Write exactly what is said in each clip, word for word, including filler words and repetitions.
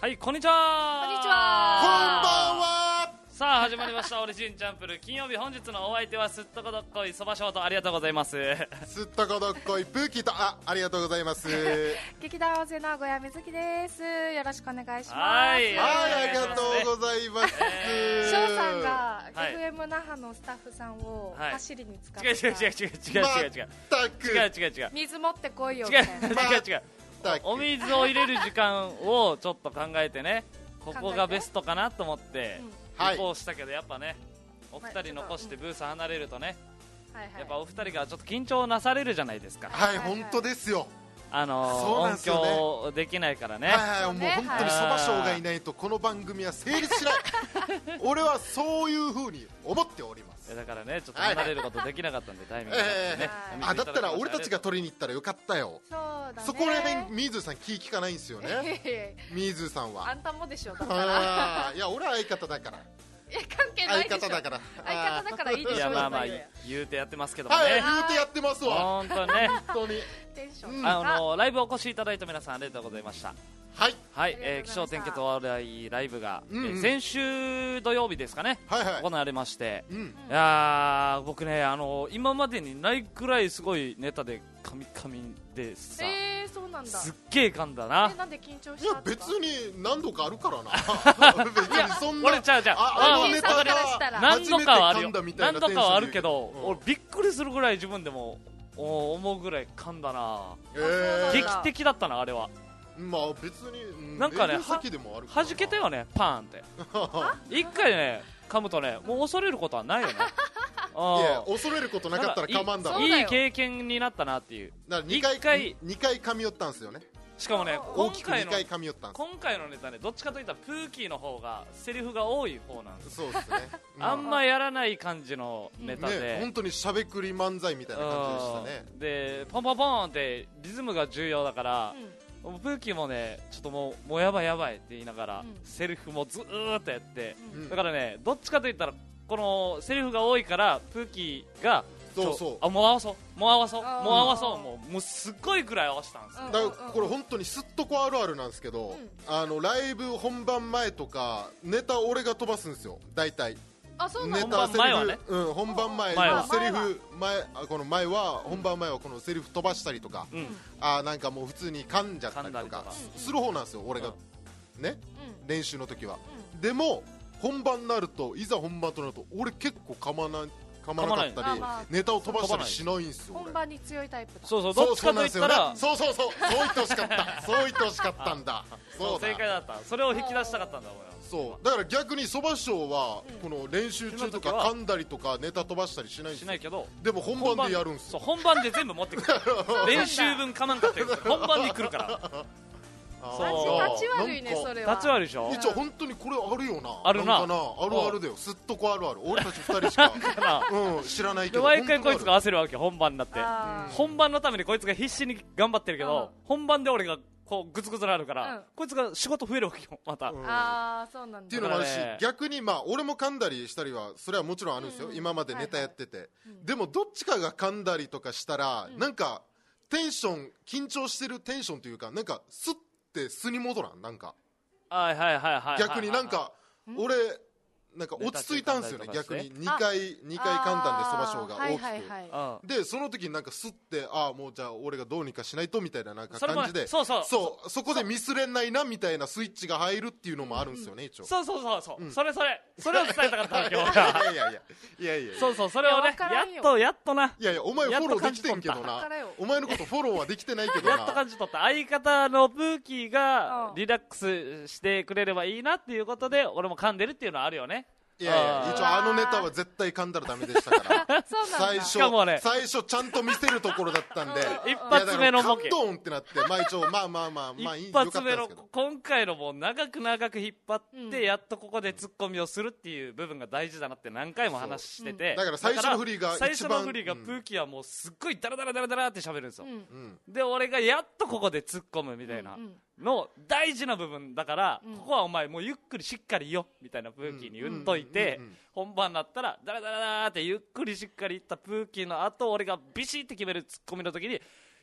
はい、こんにちは。 こんにちこんばんは。 は。 さあ始まりましたオリジンチャンプル金曜日、本日のお相手はすっとこどっこいそばショート、ありがとうございます。 すっとこどっこいプーキーと、あ、ありがとうございます。 劇団大勢の小谷瑞希です。よろしくお願いします。 はいはい、ありがとうございます。 え翔さんがはいエフエム 那覇のスタッフさんをはい走りに使っ違う違う違うた違う違う違う違うたく違う違う違う水持ってこいよ違うみたいな。 違う違うたくお水を入れる時間をちょっと考えてね、ここがベストかなと思ってうんはい行こうしたけど、やっぱねお二人残してブース離れるとね、 はいはいやっぱお二人がちょっと緊張なされるじゃないですか。 はい、本当ですよ。 あのそうなん音ですよね響できないからね。 はいはい、もうそうね本当にそば賞がいないとこの番組は成立しない。俺はそういう風に思っております。 だからね、ちょっと離れることできなかったんで、タイミングがねええあ、だったら俺たちが取りに行ったらよかったよ。 そうだね。 そこら辺ミーズーさん気利かないんですよね。 えミーズーさんはあんたもでしょだから。 あーいや、俺は相方だから。 いや関係ないでしょ。 相方だから相方だからいいでしょ。 いや、まあまあいいよ言うてやってますけどもはい、 ね、 言うてやってますわ。 本当にね本当に。 テンション。 うんあのライブお越しいただいた皆さんありがとうございました。 はい。 はい、 ありがとうございましたえー、気象点結お笑いライブが、 うんうんえー先週土曜日ですかね、 はいはい。 行われまして、 うん。 いやー僕ね、あの今までにないくらいすごいネタでカミカミでさ、 えー、そうなんだ。 すっげー噛んだなえ。なんで緊張しいや、 たんですか。 別に何度かあるからな。別にそんな。 俺ちゃうちゃうあ、あのネタ計算からしたらが何度かはあるよ、 初めて噛んだみたいな何度かはあるけど、 テンションで俺びっくりするぐらい自分でもお思うぐらい噛んだな。 うん。 そうなんだ劇的だったな、あれは。 まあ別に、うなんかね営業先でもあるから弾けたよね、パーンって。一回ね噛むとね、もう恐れることはないよね。あいや、 ー恐れることなかったら我慢だろ。 そうだよいい経験になったなっていう。 だからにかい一回にかい噛み寄ったんですよね。 しかもね、 大きく2 今回の回噛み寄ったんです。 今回のネタね、どっちかといったらプーキーの方がセリフが多い方なんです。 そうですね。うあんまやらない感じのネタで、 ね、本当にしゃべくり漫才みたいな感じでしたね。 うんでポンポンポンってリズムが重要だから、 うんプーキーもねちょっともうもうやばいやばいって言いながら、 うんセリフもずーっとやって、 うんうんだからねどっちかといったらこのセリフが多いからプーキーがそうそうあもう合わそうもう合わそうもうあー合わそうもうもうすっごいくらい合わせたんですよ。 うんだからこれ本当にすっとこあるあるなんですけど、 うんあのライブ本番前とかネタ俺が飛ばすんですよ大体。 あ、そうなんだ。 ネタ本番前はねセリフ、うん、本番前前はのセリフ前あこの前は本番前はこのセリフ飛ばしたりとか、 うんあなんかもう普通に噛んじゃったりとか噛んだりとかする方なんですよ俺が、ねうん練習の時は、 うでも本番になるといざ本番となると俺結構噛まな噛まなかったり噛まないまあまあネタを飛ばしたりしないんですよ俺本番に強いタイプだ。 そうそうそうどっちかといったらそうそうそうそう言ってほしかったそう言ってほしかったんだそうそうだ正解だった。それを引き出したかったんだ俺は。 そうだから逆にそば師匠はうんこの練習中とかその時は噛んだりとかネタ飛ばしたりしないんですよしないけどでも本番でやるんですよそう本番で全部持ってくる練習分かまんかったやつ本番に来るからあそうー立ち悪いねなんかそれは。 立ち悪いでしょ。 一応本当にこれあるよなあるなんかなあるあるだよすっとこあるある俺たち二人しかだからうん知らないけでど毎回こいつが本焦るわけ、本番になって。 あー本番のためにこいつが必死に頑張ってるけど、 うん本番で俺がこうグツグツなるから、 うんこいつが仕事増えるわけよまた、 うんあー、そうなんだ。 っていうのもあるしだからね逆にまあ俺も噛んだりしたりはそれはもちろんあるんですよ、 うん今までネタやってて、 うんでもどっちかが噛んだりとかしたら、 うんなんかテンション緊張してるテンションというかなんかスッて素に戻らんなんかはいはいはいはいはい、 逆になんかうん俺なんか落ち着いたんですよねネタ中逆噛んだりとかしてににかいにかい噛んだんでそば賞が大きく、 はいはいはい。 うんでその時になんかスッてああもうじゃあ俺がどうにかしないとみたいななんかそれも感じでそうそうそうそこでミスれないなみたいなスイッチが入るっていうのもあるんですよね、一応そうそうそうそう、 うんそれそれそれを伝えたかったわけ俺いはやいやいやいやいやいやそうそうそれをねいやわからんよやっとやっとないやいやお前フォローできてんけどやっとな感じ取っただからよお前のことフォローはできてないけどなやっと感じ取った。相方のプーキーがうんリラックスしてくれればいいなっていうことで俺も噛んでるっていうのはあるよね。 いやいやあー一応あのネタは絶対噛んだらダメでしたからそうなんだ。 最初しかもね最初ちゃんと見せるところだったんでうん一発目のボケいやだからカットンってなってまあ一応まあまあまあまあいい一発目のよかったんですけど今回のもう長く長く引っ張って、 うんやっとここでツッコミをするっていう部分が大事だなって何回も話してて、 そうだから最初の振りが一番最初の振りがうんプーキーはもうすっごいダラダラダラダラって喋るんですよ、 うんうんで俺がやっとここで突っ込むみたいなうんうんの大事な部分だから、 うんここはお前もうゆっくりしっかりよみたいなプーキーに言っといて、 うんうんうんうん本番になったらダラダラダラってゆっくりしっかりいったプーキーの後俺がビシッて決めるツッコミの時に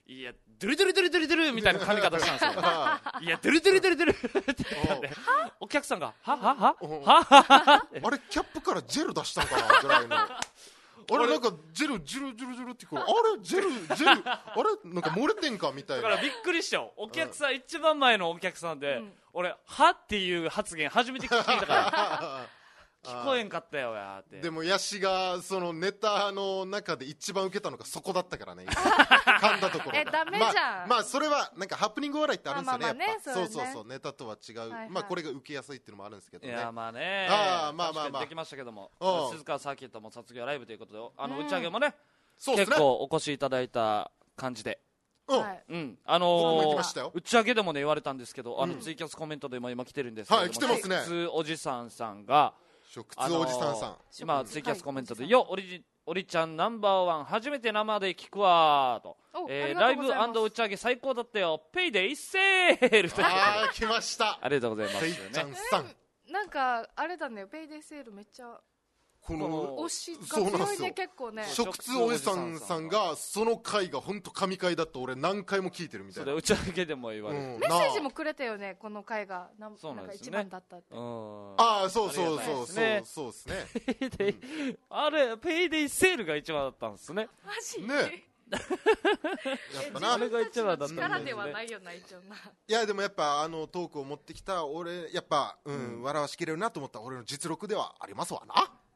いやドゥルドゥルドゥルドゥルドゥルみたいな髪型したんですよいやドゥルドゥルドゥルドゥルって言ったんでお客さんがはははははあれキャップからジェル出したんかなぐらいのあれなんかジェルジェルジェルジェルってこれあれジェルジェルあれなんか漏れてんかみたいなだからびっくりしたよお客さん、うん、一番前のお客さんで、うん、俺はっていう発言初めて聞いたから聞こえんかったよやってでもヤシがそのネタの中で一番受けたのがそこだったからね噛んだところえダメじゃん、 まあ、まあそれはなんかハプニング笑いってあるんですよね、 まあまあね、 やっぱそうねそうそうそうネタとは違う、はいはい、まあこれが受けやすいっていうのもあるんですけどねいやまあねあまあまあまあできましたけども鈴川サーキットも卒業ライブということであの打ち上げもね、 そうですね結構お越しいただいた感じでうん、 うん、あのー、 打ち上げでもね言われたんですけど、うん、あのツイキャスコメントでも今来てるんですけども、 はい来てますね食通おじさんさんが食通おじさんさん、 今ツイキャスコメントで、よオリジオリちゃんナンバーワン初めて生で聞くわと、えー、ライブ&打ち上げ最高だったよペイで一セールあー来ましたありがとうございます、 ペイちゃんさん、 えー、なんかあれだねペイデーセールめっちゃこの推しが強いね結構ね食通おじさんさんがその回が本当神回だと俺何回も聞いてるみたいなそれ打ち上げでも言われる、うん、 メッセージもくれたよねこの回がなそうなんですね、 なんか一番だったってああそうそうそうそう、そうですねあれペイデイセールが一番だったんですねマジねやっぱなあれが一番だったんですね力ではないよな一応ないやでもやっぱあのトークを持ってきた俺やっぱ、うんうん、笑わしきれるなと思った俺の実力ではありますわな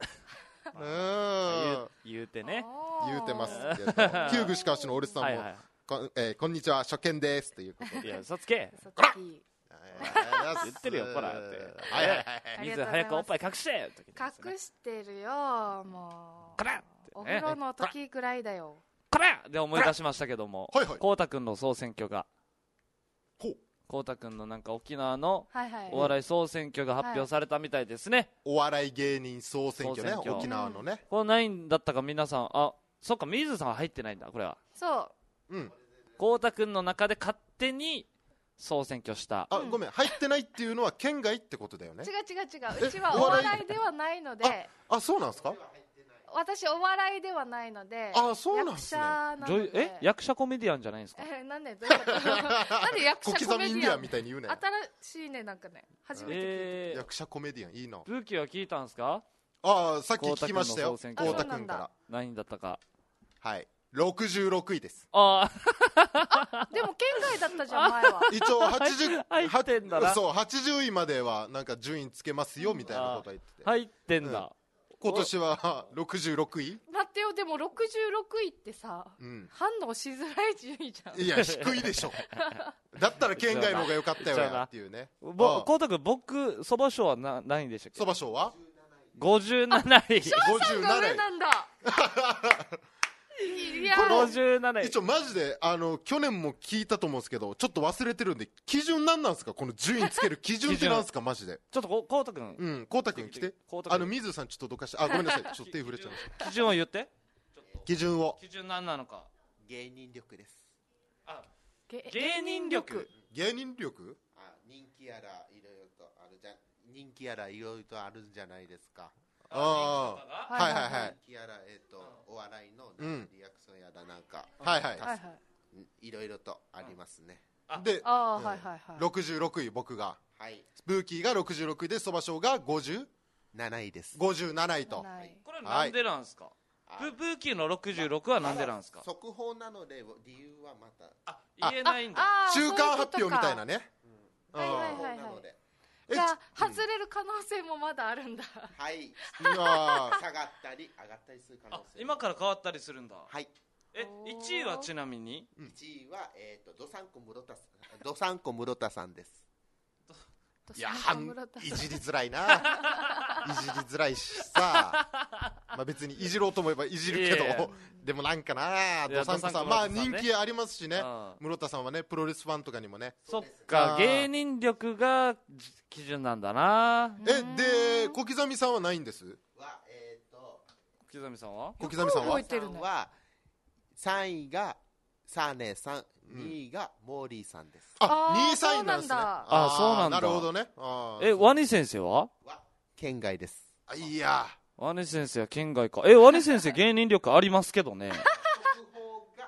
うん言うてね言うてますけど旧具しかしの俺さんも、はいはい、こ, えー、こんにちは初見ですということでいや嘘つけこら言ってるよこらってはいはいはい水早くおっぱい隠して隠してるよもうこらってお風呂の時くらいだよこらで思い出しましたけどもこうたくんの総選挙がほうこうたくんのなんか沖縄のお笑い総選挙が発表されたみたいですね、はい、 お笑い芸人総選挙ね沖縄のね、 うん、これ何だったか皆さんあそっか水さんは入ってないんだこれはそううんこうたくんの中で勝手に総選挙したあごめん入ってないっていうのは県外ってことだよね違う違う違ううちはお笑いではないのであ, あそうなんですか私お笑いではないのであそうなんですね役者え役者コメディアンじゃないんですかえなんでどういうことなんで役者コメディアン小刻みインディアンみたいに言うね新しいねなんかね初めて聞いて、 えー、役者コメディアンいいなブーキーは聞いたんですかああさっき聞きましたよこうたくんから何だったかはいろくじゅうろくいですああでも県外だったじゃん前は一応はちじゅう入ってんだなそうはちじゅういまではなんか順位つけますよみたいなことは言ってて入ってんだ、うん今年はろくじゅうろくい待ってよでもろくじゅうろくいってさ、うん、反応しづらい順位じゃんいや低いでしょだったら県外の方が良かったよやっていうねこうたくん僕そば賞はな何位でしたっけそば賞はごじゅうなない翔さんが上なんだいやごじゅうなない一応マジであの去年も聞いたと思うんですけどちょっと忘れてるんで基準何なんですかこの順位つける基準って何ですかマジでちょっとここうたくんうんこうたくん来てあの水さんちょっとどかしてあごめんなさいちょっと手触れちゃいました基準を言って基準を基準何なのか芸人力ですあ芸人力芸人力あ人気やらいろいろとあるじゃ人気やらいろいろとあるんじゃないですかああはいはいはい人気やらえっ、ー、とお笑いのリアクションやらなんか、 うん、はいはいいろいろとありますねであ、うんはいはいはい、 ろくじゅうろくい僕が、 はい、 ブーキーがろくじゅうろくいでそばしょうがごじゅうなないですごじゅうなないと、 はい、これなんでなんですか、はい、ブ, ブーキーのろくじゅうろくはなんでなんですか速報なので理由はまたあ言えないんだ中間発表みたいなね、 うん、はいはいはいはいじゃあ外れる可能性もまだあるんだはい下がったり上がったりする可能性今から変わったりするんだはいえいちいはちなみにいちいは、えー、とどさんこ室田どさんこ室田さんですいやいじりづらいないじりづらいしさまあ別にいじろうと思えばいじるけど、いやいやでもなんかなどさんこさんまあ人気ありますしね室田さんはねプロレスファンとかにもねそっか芸人力が基準なんだなえで小刻みさんはないんですはえっ、ー、と小刻みさんは小刻みさんははさんいがサーネさん、うん、にいがモーリーさんです。 あ、にいさんいなんですね。 あ、そうなんだ。 なるほどね。 え、ワニ先生は？ は県外です。 あ、いや。 ワニ先生は県外か。え、ワニ先生芸人力ありますけどね。 速報が県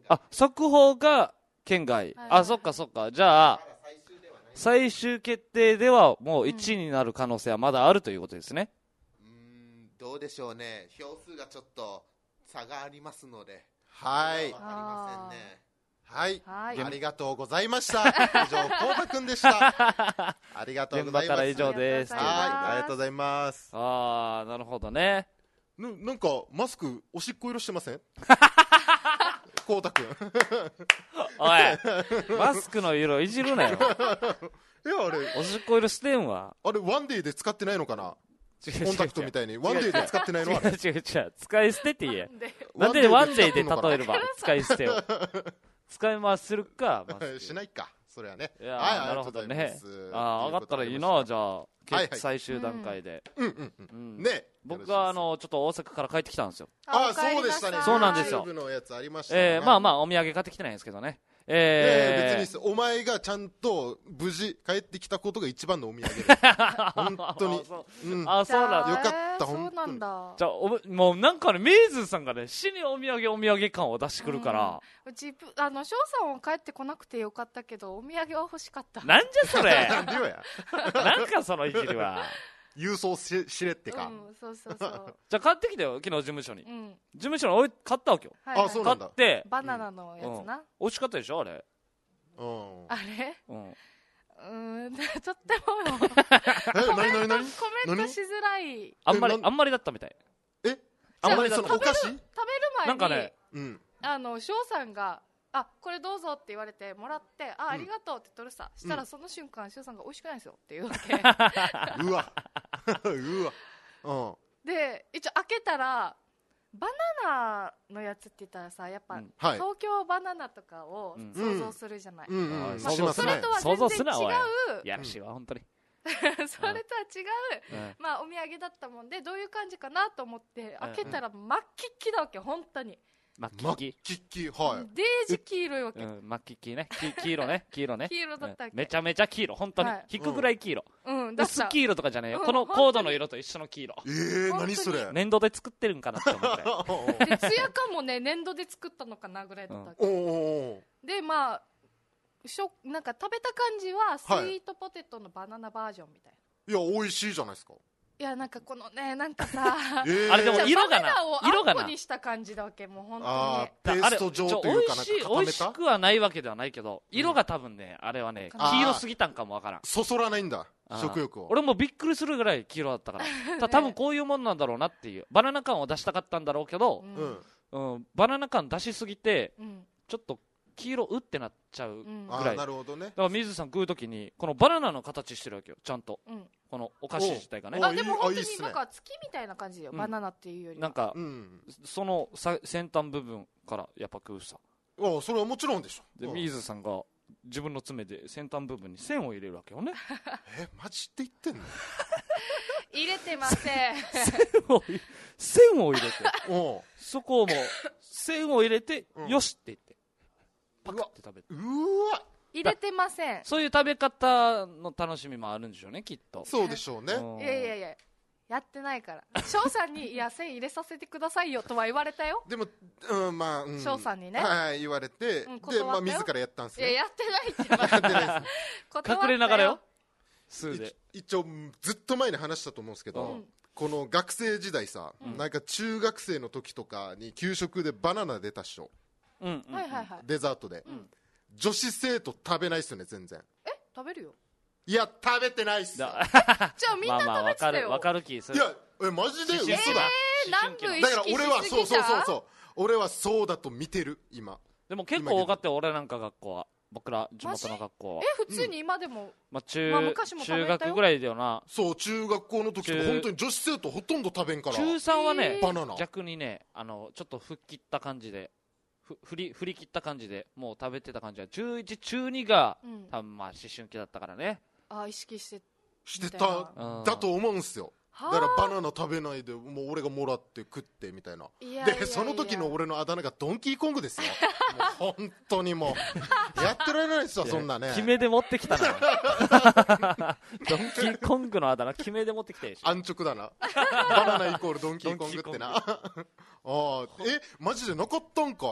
あ、速報が県外、 はいあ、そっかそっか。じゃあ最終決定ではもういちいになる可能性はまだあるということですね。 うーんどうでしょうね、票数がちょっと差がありますので、 はいわかりませんね。 はい、 はいありがとうございました。以上、こうたくんでした。ありがとうございます。 現場から以上です。 はい、ありがとうございます。 あー、なるほどね。 ななんかマスクおしっこ色してません？こうたくん。 おい、マスクの色いじるなよ。 いやあれおしっこ色してんわ。 あれワンデーで使ってないのかな？ 違う違う違うコンタクトみたいにワンデーで使ってないの？あ違うれ違う違う、使い捨てって言え。 でなんでワンデーで使ってんのかな例えれば使い捨てを。使い回しするか、マスクしないか、それはね。 いやー、 はい、 なるほどね。 ありがとうございますあー、上がったらいいな、じゃあ、 はいはい決最終段階で。 うんうんううんん。ね、 僕はあのちょっと大阪から帰ってきたんですよ。 あ、 お帰りそうでしたね。 なさいそうなんですよ YouTube のやつありましたね。 えー、まあまあ。 あお土産買ってきてないんですけどね。 ええ、別にいいえっす。お前がちゃんと無事帰ってきたことが一番のお土産です。本当にあそう。 うん。 あ、そうなんだ。 よかったえー本当にそうなんだ。 じゃあおもうなんかね、メイズさんがね、死にお土産お土産感を出してくるから、 うちあの翔さんは帰ってこなくてよかったけどお土産は欲しかった。 なんじゃそれ。 なんでよや。 なんかそのいじりは。 郵送ししれってか。 うん、そうそうそう。 じゃあ買ってきたよ、昨日事務所に。 うん。 事務所に置い買ったわけよ。 はいはいあそうなんだ買って、 バナナのやつな。 美味しかったでしょあれ。 うん。 あれ？ うん。 うーん、とってもえ、なになになに？ コメントしづらい。 あんまりえ、なんあんまりだったみたい。 え、 あんまりそだった。 のお菓子？ 食べる前になんかね、 うん。 あの翔さんがあこれどうぞって言われてもらってあありがとうって取るさ、したらその瞬間翔さんが美味しくないですよって言うわけうわ。うわ。うん。 で一応開けたらバナナのやつって言ったらさやっぱ、 うんはい。 東京バナナとかをうん想像するじゃない、 うんうん。 まあまあしますねそれと。は想像す全然違なおい。 うやらしいわ、本当に。 それとは違う、 うんまあ、お土産だったもんでどういう感じかなと思ってうん開けたら真っ黄っきだわけ本当に、 マッキマッッキ。 キッキ、はい。 デージ黄色いわけ、 うん、マッキッキね。き黄色ね。黄色ね。 黄色だったっけうんめちゃめちゃ黄色。本当にはい。 引くぐらい黄色。 うん、だった薄黄色とかじゃないよ。 うんこのコードの色と一緒の黄色。 えー、 本当に何それ。 粘土で作ってるんかなって思って。 でツヤ感もね粘土で作ったのかなぐらいだったわけ、 おお。 でまあしょなんか食べた感じはスイートポテトのバナナバージョンみたいな、 いや、美味しいじゃないですか。 いやなんかこのねなんかさえー、 あれでもじゃあ色がなバナナを色がなあんこにした感じだわけもう本あ当にー、ペースト状というか、なんかちょ美味しい、美固め味したくはないわけではないけど、色が多分ね、あれはね、 あー黄色すぎたんかもわからん。 そそらないんだ、 あー食欲を。 俺もびっくりするぐらい黄色だったから。た多分こういうもんなんだろうなっていう。バナナ感を出したかったんだろうけどう、 うんん。 うん、バナナ感出しすぎて、 うんちょっと黄色うってなっちゃう。 うんあー、 ぐらいなるほどねだ。から水さん食うときに、このバナナの形してるわけよ、ちゃんと。 うんこのお菓子自体がねお。 あでも本当いいっすねになんか月みたいな感じだよ、 うんバナナっていうよりはなんかう、ん。 そのさ先端部分からやっぱ食うさ。 あ、それはもちろんでしょ。 で、 うん水さんが自分の爪で先端部分に線を入れるわけよね。 え、マジって言ってんの？ 入れてません線を入れて、 おうそこをもう、線を入れて、 うんよしって言って、パクって食べる。 うーわ、 入れてませんそういう食べ方の楽しみもあるんでしょうね、きっと。 そうでしょうね。 うんいやいやいややってないから翔さんにいや線入れさせてくださいよとは言われたよでも、うん、まあ、うん。 翔さんにねはい、言われて、 うん断ったで、 よまあ、自らやったんですいやね。 やってないってやってないです断ったよ隠れながらよ。数で。 一一応ずっと前に話したと思うんですけど、 うんこの学生時代さ、 うんなんか中学生の時とかに給食でバナナ出たっしょ、 うんうんうん。 はいはいはいデザートで、 ん女子生徒食べないっすよね全然。 え食べるよいや食べてないっすよ。 だじゃあみんなまあまあ、 食べてたよわかる、わかる気する。 いやえマジで嘘だ、 思春期だえー南部意だから識し俺はそうすぎじゃんそうそうそう俺はそうだと見てる今。 でも結構多かったよ、俺なんか学校は。僕ら地元の学校は。 え普通に今でもまあ中まあ昔も食べたよ中学ぐらいだよな。 そう中学校の時とか中本当に女子生徒ほとんど食べんから中さんはねえー、 バナナ逆にね、あの、ちょっと吹っ切った感じで、ふ振り、振り切った感じで、もう食べてた感じは、中いち、中にが、 うん多分まあ思春期だったからね。 あ意識してしてみたいたなだと思うんすよ。 はだからバナナ食べないでもう俺がもらって食ってみたいな。 いやいやいやでその時の俺のあだ名がドンキーコングですよもう本当にもうやってられないですわそんなね。 決めで持ってきたな。ドンキーコングのあだ名、決めで持ってきてるし。 安直だなバナナイコールドンキーコングってなああえマジでなかったんか。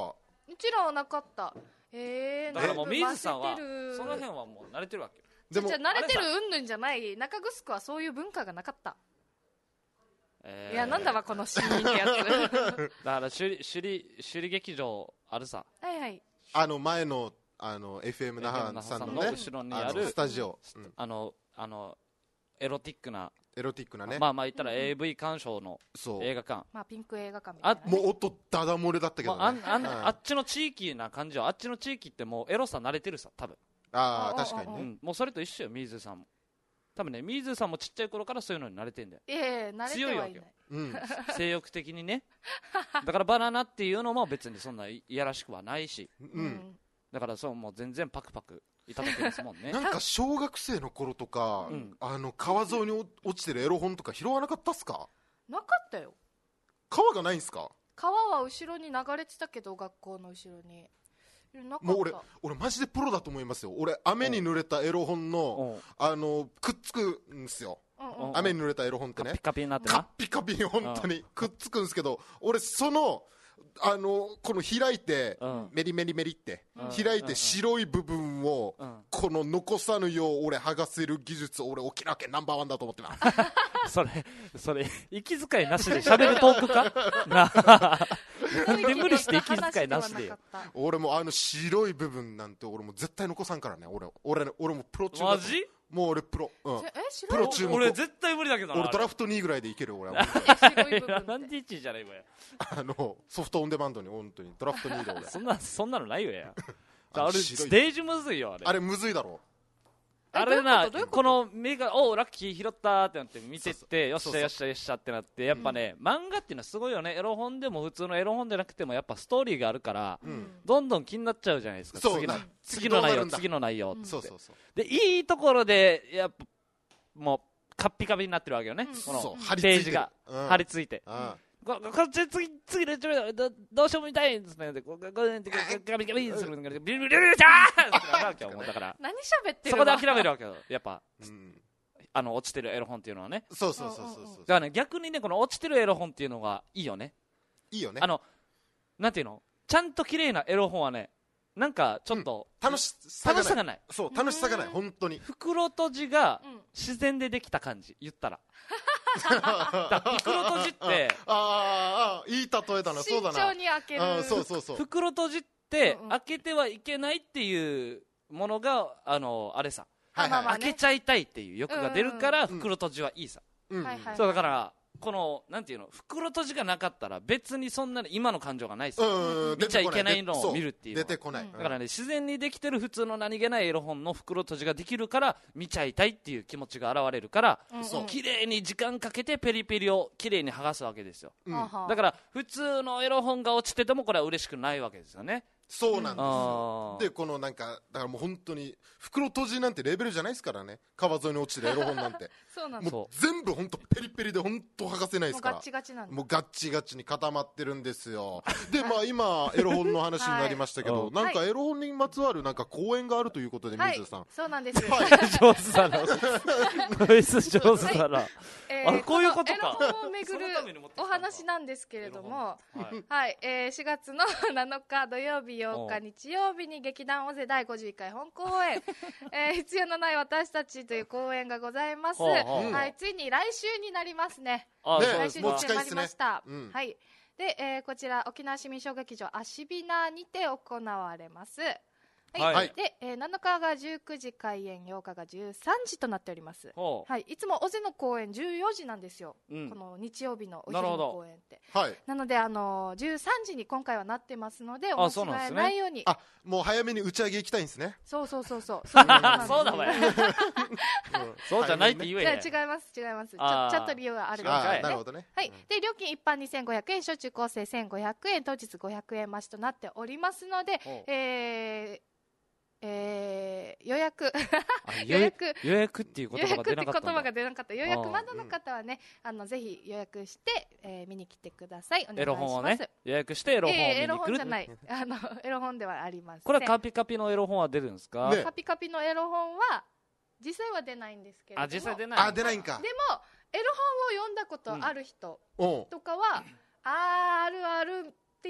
うちらはなかった。えー、 だからもうなん水さんは混ぜてるその辺はもう慣れてるわけよ。 じゃでもじゃ慣れてるうんぬんじゃない。中城はそういう文化がなかった、 えーいやなんだわこのシーンってやつだから首里首里首里劇場あるさ、 はいはい。 あの前のあの エフエム 那覇さんのね、 後ろにあるあのスタジオ、うんあのあのエロティックな、 エロティックなね、 まあまあ言ったら エーブイ 鑑賞のそう映画館、 まあピンク映画館みたいな、ね、 もう音ダダ漏れだったけどね、 まあ、あんあんうんあっちの地域な感じは、あっちの地域ってもうエロさ慣れてるさ多分、 あああ確かにね、 うん、もうそれと一緒よ水さんも。多分ね水さんもちっちゃい頃からそういうのに慣れてんだよ。 いやいや慣れて強いわけよはいない。 うん、 性欲的にね。だからバナナっていうのも別にそんないいやらしくはないし、 うんだからそうもう全然パクパクいただけますもんね。 なんか小学生の頃とか、 うんあの川沿いに落ちてるエロ本とか拾わなかったっすか？ なかったよ。 川がないんすか？ 川は後ろに流れてたけど、学校の後ろになかった。 もう俺俺マジでプロだと思いますよ。俺雨に濡れたエロ本のうんあのくっつくんですよ。 うんうんうん雨に濡れたエロ本ってねカピカピになってカッな。 ピカピに本当にくっつくんですけど、俺そのあのこの開いて、 うんメリメリメリって、 うん開いて白い部分を、 うんこの残さぬよう俺剥がせる技術、俺沖縄県ナンバーワンだと思ってますそれそれ息遣いなしで喋るトークかなあ。なんで無理して息遣いなしでよ。 俺もあの白い部分なんて俺も絶対残さんからね。俺俺俺もプロ中だとマジ？ もう俺プロ、うん、 え白いプロ注目。 俺絶対無理だけどな。 俺ドラフトにいぐらいでいけるよ俺は白い部分ってなんでいちいじゃないわよ。 あのソフトオンデマンドに本当にドラフトにいで俺そんなそんなのないよや。 あのあれ白いステージむずいよあれ。 あれむずいだろ。 あれな、 どういうことこの目が、おう、ラッキー拾ったってなって見てそうって、よっそうそうしゃよっしゃよっしゃってなって、やっぱね、漫画っていうのはすごいよね。エロ本でも普通のエロ本じゃなくても、やっぱストーリーがあるから、 うんどんどん気になっちゃうじゃないですか。 そう次のな次の内容、 次どうなるんだ次の内容って。 そうそうそうで、いいところで、やっぱ、もう、カッピカピになってるわけよね。 うんこのそう張り付いてるページが、 うん張り付いて。 あここっち次、次の一枚どどうしようも見たいんですね。でこうこうこうやってガビガビするんだけど、ビリビリビリジャーってなるわけよ。もうだから、 何喋ってるそこで諦めるわけよ。やっぱ、 うんあの、落ちてるエロ本っていうのはね。 そうそうそうそうそうだからね、逆にね、この落ちてるエロ本っていうのがいいよね。 いいよね。 あの、なんていうの、ちゃんと綺麗なエロ本はね、なんかちょっと、 楽しさがない。 楽しさがない。 そう楽しさがない本当に。 袋閉じがうん自然でできた感じ、言ったら。だから袋閉じって、 ああああいい例えだな。そうだな。 慎重に開ける。 あそうそうそう。 袋閉じってうんうん開けてはいけないっていうものが、あの、あれさ、 はいまあまあはい。 開けちゃいたいっていう欲が出るからうんうん袋閉じはいいさ。 うんはいはいそうだから、この、なんていうの、袋閉じがなかったら別にそんなに今の感情がないっすよ。 うんうん見ちゃいけないのを見るっていうのは出てこない。 うんだからね、自然にできてる普通の何気ないエロ本の袋閉じができるから見ちゃいたいっていう気持ちが現れるから、 うんうんそう綺麗に時間かけてペリペリを綺麗に剥がすわけですよ。 うんはあはあだから普通のエロ本が落ちててもこれは嬉しくないわけですよね。 そうなんですあよ。 ーでこのなんかだからもう本当に袋閉じなんてレベルじゃないですからね。川沿いに落ちてるエロ本なんてそうなんだ。 そもう全部本当ペリペリで本当剥がせないですからもうガッ。チガチなんだ。 もうガッチガチに固まってるんですよ。でまあ今エロ本の話になりましたけど、 はいなんかエロ本にまつわるなんか公演があるということで、 はい水田さん。 そうなんです。 上手だな。こいつ上手だな。 えあこういうことかこのエロ本をめぐるそのために持ってきたおのか話なんですけれども、 はいはい、えー、しがつのなのか土曜日、ようか日曜日に劇団オゼだいごじゅういっかい本公演、えー、必要のない私たちという公演がございます。 ほうほうほうはい、ついに来週になりますね。 ねあそうです来週もうになり近いっすねました。 うんはい。で、えーこちら沖縄市民小劇場アシビナにて行われます。はい。 はいで、えー、なのかがじゅうくじ開演、ようかがじゅうさんじとなっております。 ほはい。いつもオゼの公演じゅうよじなんですよ。 う。うんこ。の日曜日のお昼のなるほど公演って。 はい。 なので、あのー、じゅうさんじに今回はなってますので、おあ間違えそうなんですねないように。 あもう早めに打ち上げ行きたいんですね。 そうそうそうそう。そうなんですそうだわよ。 うんそうじゃないって言えいやや。 違います、違います。ちあーゃちゃんと理由があるんです違うかいあーなるほどね。 はい、で料金一般にせんごひゃくえん、小中高生せんごひゃくえん、当日ごひゃくえん増しとなっておりますので、 ほうえーえー予約あ予約予約っていう言葉が予約って言出なかったんだ。 葉が出なかった。予約まだの方はね、あのぜひ予約して、えー見に来てください。お願いします。 エロ本をね、予約してエロ本をえーエロ見に来る本じゃない。あのエロ本ではありません。 これはカピカピのエロ本は出るんですか？ ねカピカピのエロ本は実際は出ないんですけれども、 あ、実際出ない。 あ出ないんか。 でもエロ本を読んだことある人うん。 とかは、あーあるあるっていう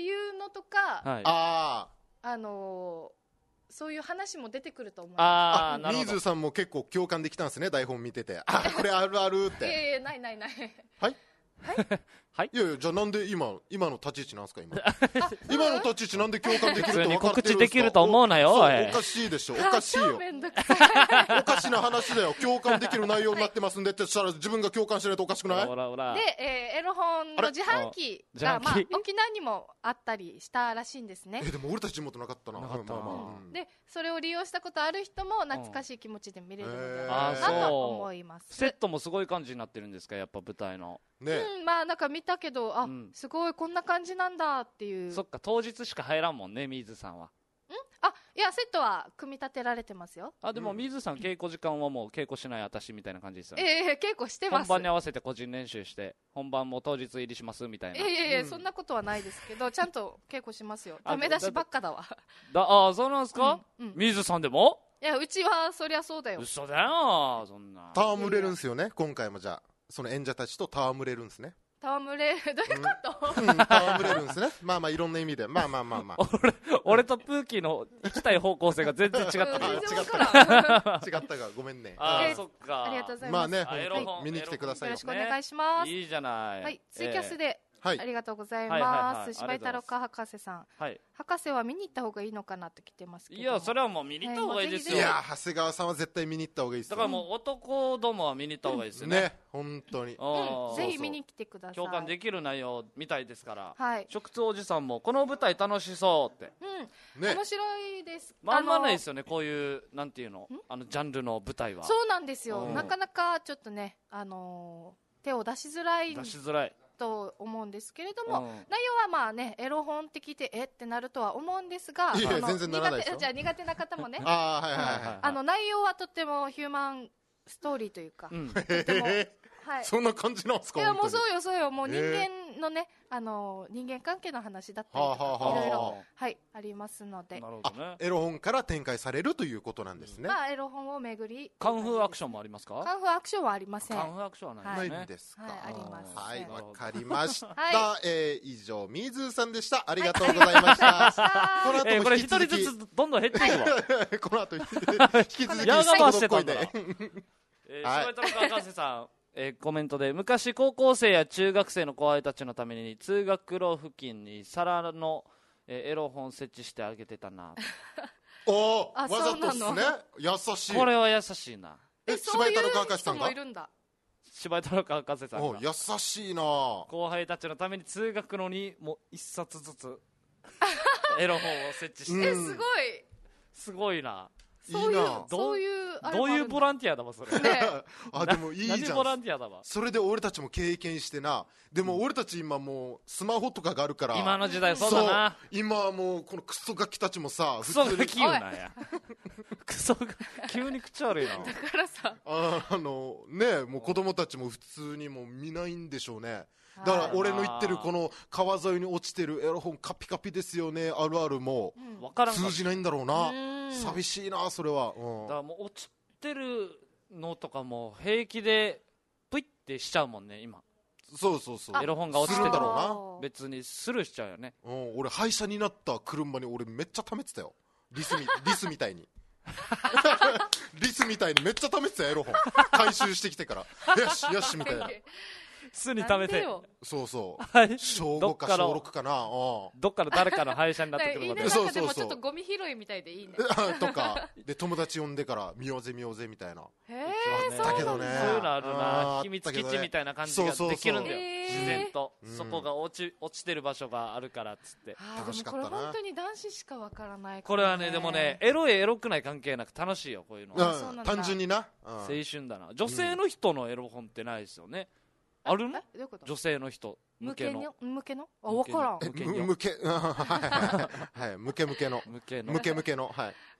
物とか、 はい、 ああのーそういう話も出てくると思う。 あ、 あーなるほど。 ミーズさんも結構共感できたんですね、台本見てて。あ、これあるあるっいて。 やいや、ないないない。 はいはいいやいや、じゃあなんで今、今の立ち位置なんですか、今。今の立ち位置なんで共感できるって分かってるんですか。 普通に告知できると思うなよそうおいおかしいでしょ、おかしいよ。 めんどくさい。 おかしな話だよ。共感できる内容になってますんでってしたら自分が共感しないとおかしくない？ ほらほら。 で、えーエロ本の自販機が、 あれまあ、 自販機沖縄にもあったりしたらしいんですねえ、。でも俺たち地元なかったな。 なかったなまあまあうんで、それを利用したことある人も懐かしい気持ちで見れるのではあーないかなとそう思います。 セットもすごい感じになってるんですか、やっぱ舞台の。 ねうん、まあなんか見たけど、あ、 うんすごいこんな感じなんだっていう。 そっか、当日しか入らんもんね、ミーズさんは。 あ、いや、セットは組み立てられてますよ。 あ、でもうんミーズさん稽古時間はもう稽古しない私みたいな感じですよね。 ええ結構してます。 本番に合わせて個人練習して本番も当日入りしますみたいな。 いやいやいや、 うんそんなことはないですけど、ちゃんと稽古しますよ。 あダメ出しばっかだわ。 だあーそうなんですか、 うんうんミーズさんでもいや、うちはそりゃそうだよ。 嘘だよそんな。 戯れるんすよね、今回も。じゃあその演者たちと戯れるんですね。 戯れ、どういうこと、 うん、戯れるんですね。まあまあいろんな意味で、まあまあまあまあ。 俺俺とプーキーの行きたい方向性が全然違ってうんる。 全然わ違ったからん。 違ったがごめんね。 あーえーそっか。 ありがとうございます。 まあね、 あエロ本見に来てくださいよよろし。くお願いします。 いいじゃない。 はい、ツイキャスで、 はいあ。りがとうございはいはいはます。 い柴井太郎か博士さん。 はい。 博士は見に行った方がいいのかなと来てますけど。 いやそれはもう見に行った方がいいですよ。 いやー、長谷川さんは絶対見に行った方がいいですよ。 だからもう男どもは見に行った方がいいですよね。 ね、本当に。 あーうん、ぜひ見に来てください。 共感できる内容みたいですから。 はい。 食通おじさんもこの舞台楽しそうって。 うん、 ね面白いです。 まああんまないのですよね、こういうなんていうのあのジャンルの舞台は。 そうなんですよ。 うんなかなかちょっとね、あのー手を出しづらい出しづらい。 と思うんですけれども、 うん内容はまあね、エロ本って聞いてえってなるとは思うんですが、あのいや全然ならないですよ苦手じゃあ苦手な方もね、 ああ、はいはいはい。 あの内容はとってもヒューマンストーリーというか、 うん。 とても、 えはいー、。そんな感じなんですか。 いやもう本当にそうよそうよ、もう人え間のね、あの人間関係の話だったりとか、 はあはあはあいろいろはいありますので、 なるほどね。 エロ本から展開されるということなんですね。 まあエロ本を巡り、 カンフーアクションもありますか？ カンフーアクションはありません。 カンフーアクションはなないいですね。 んですか。 はいありますはい、 はいわかりました。 はえー以上、みーずーさんでした。ありがとうございました。この後えーこれも引き続き、 一人ずつどんどん減っていくわ。 この後引き引き続き、 矢が回してたんだでな。えー、 はい柴田の博士さん、えーコメントで昔高校生や中学生の後輩たちのために通学路付近に皿の、えーエロ本設置してあげてたな。 おー、 あわざとっすそうね。優しい。 これは優しいな。 え、 そういう柴井太郎博士さ人んがもいるんだ。 柴田の博士さんがお優しいな。 後輩たちのために通学路にもう一冊ずつエロ本を設置して、 うんえすごい。 すごいな。 そういういいなそういうあれどういうボランンティアだわそれ。 ねあ、でもいいじゃ何ボラん。 ンティアだわ。 それで俺たちも経験してな。でも俺たち今もうスマホとかがあるから。 今の時代そうだな。 今はもうこのクソガキたちもさ、 クソ普通にがキ言うなや。クソが急に口悪いな。 だからさ、 ああのね、もう子供たちも普通にもう見ないんでしょうね。だから俺の言ってるこの川沿いに落ちてるエロ本カピカピですよね、あるあるもわからんかった通じないんだろうな。 うん寂しいなそれは。うんだからもう落ちてるのとかも平気でプイってしちゃうもんね今。 そうそうそう。 エロ本が落ちてたするんだろうなあー別にスルーしちゃうよね。 うん、俺廃車になった車に俺めっちゃ貯めてたよ。リスみリスみたいに。リスみたいにめっちゃ貯めてたよ、エロ本。回収してきてからよしよしみたいな。 巣に溜めて。 なんでよそうそう。 はい。 小ごかどっから小ろくかな。うんどっから誰かの廃車になってくるので家の。 そう中でもそうそうちょっとゴミ拾いみたいでいいね。 とかで友達呼んでから見ようぜ見ようぜみたいな。 へねえ、 だけどねそういうのあるあな。 ー秘密あったけどね基地みたいな感じができるんだよ。 そうそうそう自然とへーそこが落ち落ちてる場所があるからっつって。 あー楽しでかったなもこれ本当に男子しかわからないから。 これはねでもねエロいエロくない関係なく楽しいよこういうの。 うんあそうなんだ単純にな。うん青春だな。女性の人のエロ本ってないですよね。あるのえ？どういうこと？ 女性の人向向けけのの向けの？あ、わからん。 え向けにむ向けはいはいはいはい向け向けの向けの向け向けのはい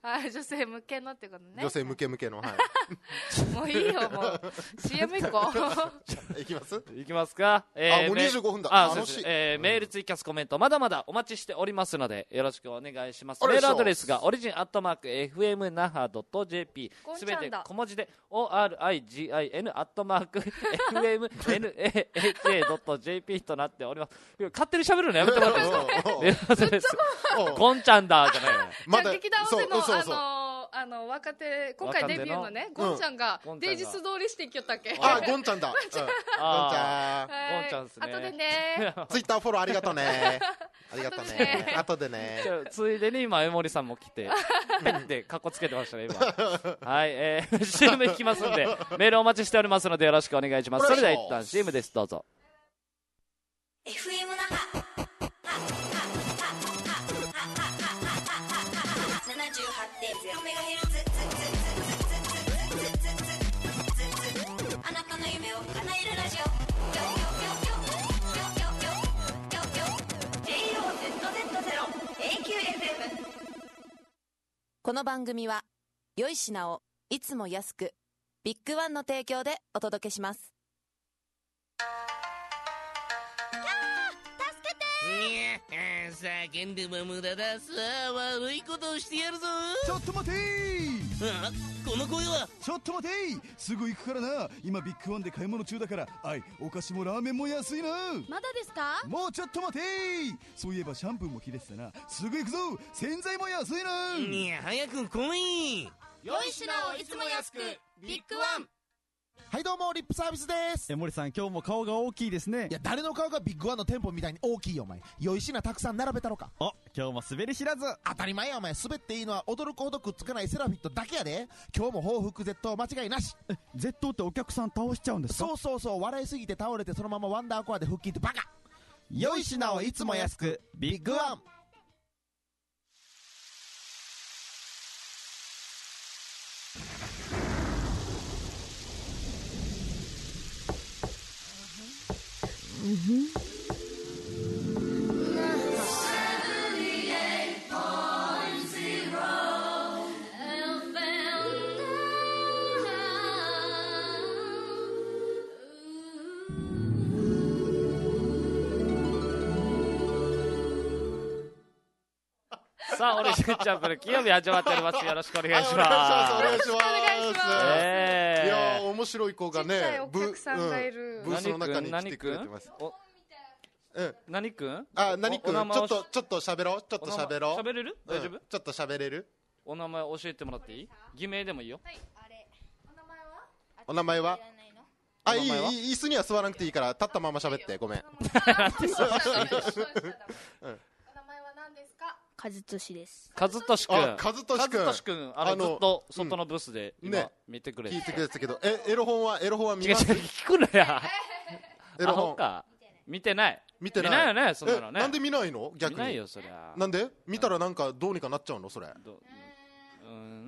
はい、女性向けのってことね。 女性向け向けの、はい。 もういいよ、もう。シーエム 行こう。いきますいきますか。 えー、あ、もうにじゅうごふんだ。 あ、楽しい。えー、メール、ツイキャス、コメント、まだまだお待ちしておりますので、よろしくお願いします。メールアドレスが、オリジンアットマーク、エフエムナハドットジェーピー。すべて小文字で、オーアールアイジーアイエヌ アットマーク、エフエムナハドットジェーピー となっております。勝手に喋るのやめてもらっていいですか。メールアドレス。ゴンちゃんだ、じゃないよ。 まだ、劇団生の、あの、あの、若手、今回デビューのね、ゴンちゃんが、デイジス通りしていきよったっけ。 あ、ゴンちゃんだ。ゴンちゃん。ゴンちゃんですね。 後でね。 ツイッターフォローありがとうね。ありがとうね。後でね。 ついでに今江森さんも来て、ペッてカッコつけてましたね今。はい、えー、シーエム いきますんで、メールお待ちしておりますのでよろしくお願いします。それでは一旦 シーエム です、どうぞ。 エフエム 那覇ななじゅうはちてんゼロメガヘルツ、あなたの夢を叶えるラジオ。 この番組は良い品をいつも安くビッグワンの提供でお届けします。 叫んでも無駄だ。さあ悪いことをしてやるぞ。 ちょっと待てー。 あ、この声は。 ちょっと待てー。すぐ行くからな。今ビッグワンで買い物中だから。あい、お菓子もラーメンも安いな。 まだですか。 もうちょっと待てー。そういえばシャンプーも切れてたな。すぐ行くぞ。洗剤も安いな。 いや早く来い。 良い品をいつも安くビッグワン。 はいどうもリップサービスです。 え森さん今日も顔が大きいですね。 いや誰の顔がビッグワンの店舗みたいに大きいよお前。良い品たくさん並べたろか。 お今日も滑り知らず。 当たり前やお前。滑っていいのは驚くほどくっつかないセラフィットだけやで。今日も報復絶倒間違いなし。 え絶倒ってお客さん倒しちゃうんですか。 そうそうそう。笑いすぎて倒れてそのままワンダーコアで腹筋ってバカ。 良い品をいつも安くビッグワン。 さあ、オリジンチャンプル金曜日始まっております。よろしくお願いします。 お願いします。 えー、 いやー面白い子がね、 ちっちゃいお客さんがいる。 ブースの中に来てくれてます。 うん、何くん？ あ、何くん？ちょっとちょっと喋ろう。ちょっと喋ろう。 喋れる？大丈夫？ ちょっと喋れる？ お名前教えてもらっていい？偽名でもいいよ。 はい、あれ。お名前は？ お名前は？あ、いい、椅子には座らなくていいから立ったまま喋って。ごめん。 和俊です。 和俊くん。 和俊くん。 和俊くん。あのずっと外のブースで今見てくれて。 聞いてくれてたけど、えエロ本はエロ本は見ます？ 聞くなや。エロ本か。見てない。 見てない。 見ないよね、そんなのね。 なんで見ないの？逆に。 見ないよそりゃ。 なんで？見たらなんかどうにかなっちゃうのそれ？ うん。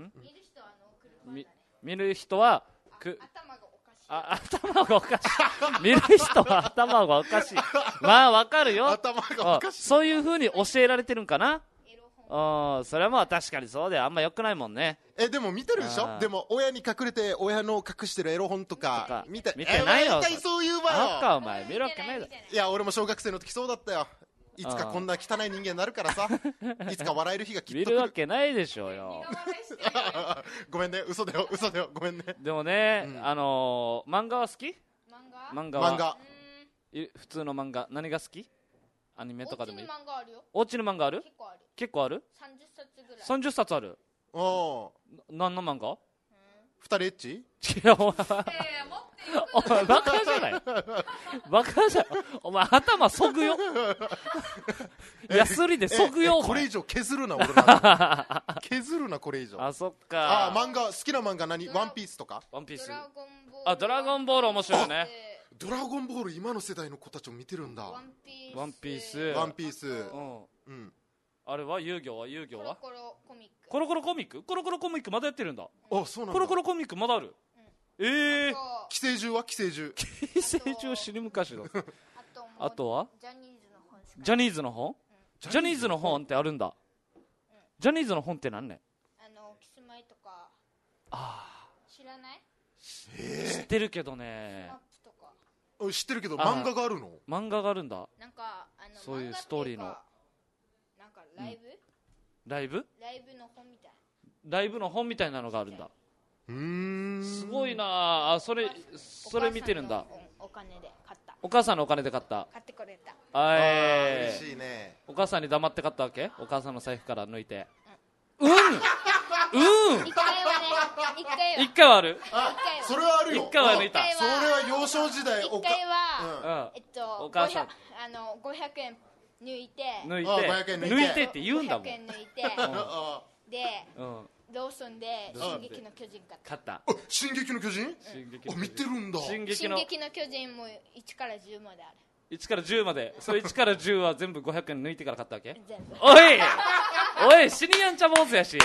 見る人はく。あ、頭がおかしい。見る人は頭がおかしい。まあわかるよ。 頭がおかしい。 そういう風に教えられてるんかな。ああ、それはまあ確かにそうであんま良くないもんね。 えでも見てるでしょ。でも親に隠れて親の隠してるエロ本とか見て見てないよ。 絶対そういう場よ。 あっかお前見るわけないだ。 いや俺も小学生の時そうだったよ。いつかこんな汚い人間になるからさ。いつか笑える日がきっと来る。 見るわけないでしょうよ。 ごめんね、嘘だよ嘘だよ、ごめんね。 でもね、うん、あのー、漫画は好き？漫画は漫画普通の漫画何が好き？アニメとかでもいい？ お家に漫画あるよ。 お家に漫画ある？ 結構ある。 結構ある？ さんじゅっさつぐらい。 さんじゅっさつある。 おお。 何の漫画？ 二人エッチ？ 違うお前。お前バカじゃない？バカじゃん。お前頭そぐよ。ヤスリでそぐよ。 これ以上削るな俺な。削るなこれ以上。 あそっか。 あ漫画好きな漫画何？ワンピースとか？ ワンピース。あドラゴンボール面白いよね。 ドラゴンボール今の世代の子たちも見てるんだ。ワンピース。 ワンピース。 うんうん。あれは遊戯は遊戯は？ コロコロコミック。 コロコロコミック？コロコロコミックまだやってるんだ。 あそうなんだ。 コロコロコミックまだある。ええ。 寄生獣は寄生獣。 寄生獣死に昔の。あとは？ジャニーズの本？ジャニーズの本ってあるんだ。ジャニーズの本って何ね？ あのあ知らない？ え知ってるけどね。 ー、知ってるけど漫画があるの？ 漫画があるんだ。 なんかあのそういうストーリーのなんかライブ、 うん、ライブライブの本みたいライブの本みたいなのがあるんだ。 うーん、 すごいなあ。それそれ見てるんだ。 お金で買った。 お母さんのお金で買った。 買ってくれた。 あー、嬉しいね。 お母さんに黙って買ったわけ？お母さんの財布から抜いて。うん、うん、 一回はね、一回は一回はある。 あ、それはあるよ。 一回は抜いた。 それは幼少時代。 一回は、 うん、 えっとお母さんあのごひゃくえん抜いて抜いてあごひゃくえん抜いて抜いてって言うんだもん。 ごひゃくえん抜いてで、 うん、 ローソンで進撃の巨人買った。 買った。 あ、進撃の巨人？ 進撃の巨人。 あ、見てるんだ。 進撃の進撃の巨人もいちからじゅうまである。 いちからじゅうまで。それいちからじゅうは全部ごひゃくえん抜いてから買ったわけ？ 全部。 おいおい、死にやんちゃ坊主やし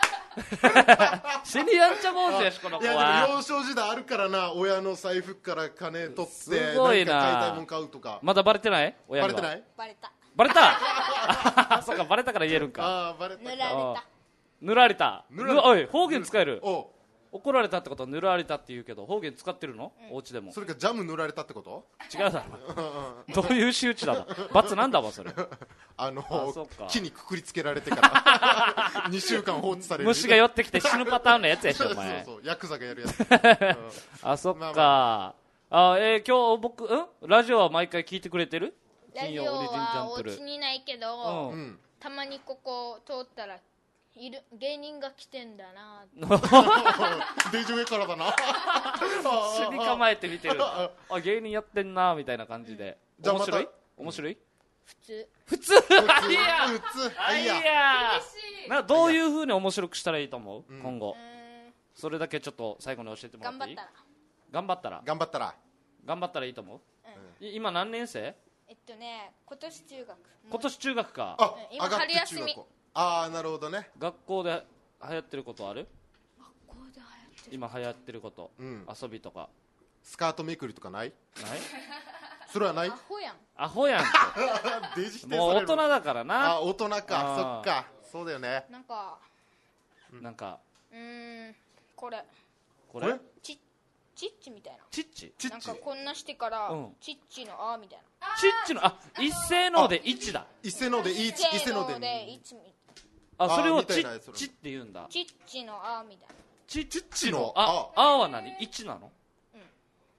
死にやんちゃ坊主やし、この子いやは。 でも幼少時代あるからな、親の財布から金取ってすごいな。 なんか買いたいもん買うとか。 まだバレてない？親にはバレてない？ バレた。 バレたそっか、バレたから言えるんか。 あー、バレた。 塗られた。 塗られた。 塗られた。 おい、方言使える。 おう、 怒られたってことは塗られたって言うけど、方言使ってるの？ うん、 お家でも。 それかジャム塗られたってこと？ 違うだろどういう仕打ちだろ。罰なんだわそれ。 あのあ、そっか。 木にくくりつけられてからにしゅうかん放置される。 虫が寄ってきて死ぬパターンのやつやしお前。 そうそうそう、ヤクザがやるやつ、うん、 あ、そっか、まあまあ、あ、えー、今日僕んラジオは毎回聞いてくれてる？ ラジオはお家にないけど、 うん、 たまにここ通ったらいる芸人が来てんだなデジ上からだな死に構えて見てるあ、芸人やってんなみたいな感じで、うん、面白い？面白い？ 普通普通普通普通あいやな、どういう風に面白くしたらいいと思う、うん、今後。それだけちょっと最後に教えてもらっていい？頑張ったら頑張ったら頑張ったらいいと思う、うん、今何年生？ えっとね、今年中学。 今年中学か。 あ、 今春休み。 ああ、なるほどね。 学校で流行ってることある？ 学校で流行ってる。 今流行ってること、うん、遊びとか。 スカートめくりとかない？ ない？ それはない？ アホやん。 アホやんデジもう大人だからな。 あ、大人か。そっか。そうだよね。 なんかなんかうーん、これこれちチッチみたいな。 チッチなんかこんなしてから、うん、チッチのあみたいな。 チッチのあ一斉ので一だ。 一斉ので一。 一斉ので一。 あ、それをチッチって言うんだ。 チッチのあみたいな。 チッチのああは何？一なの？うん。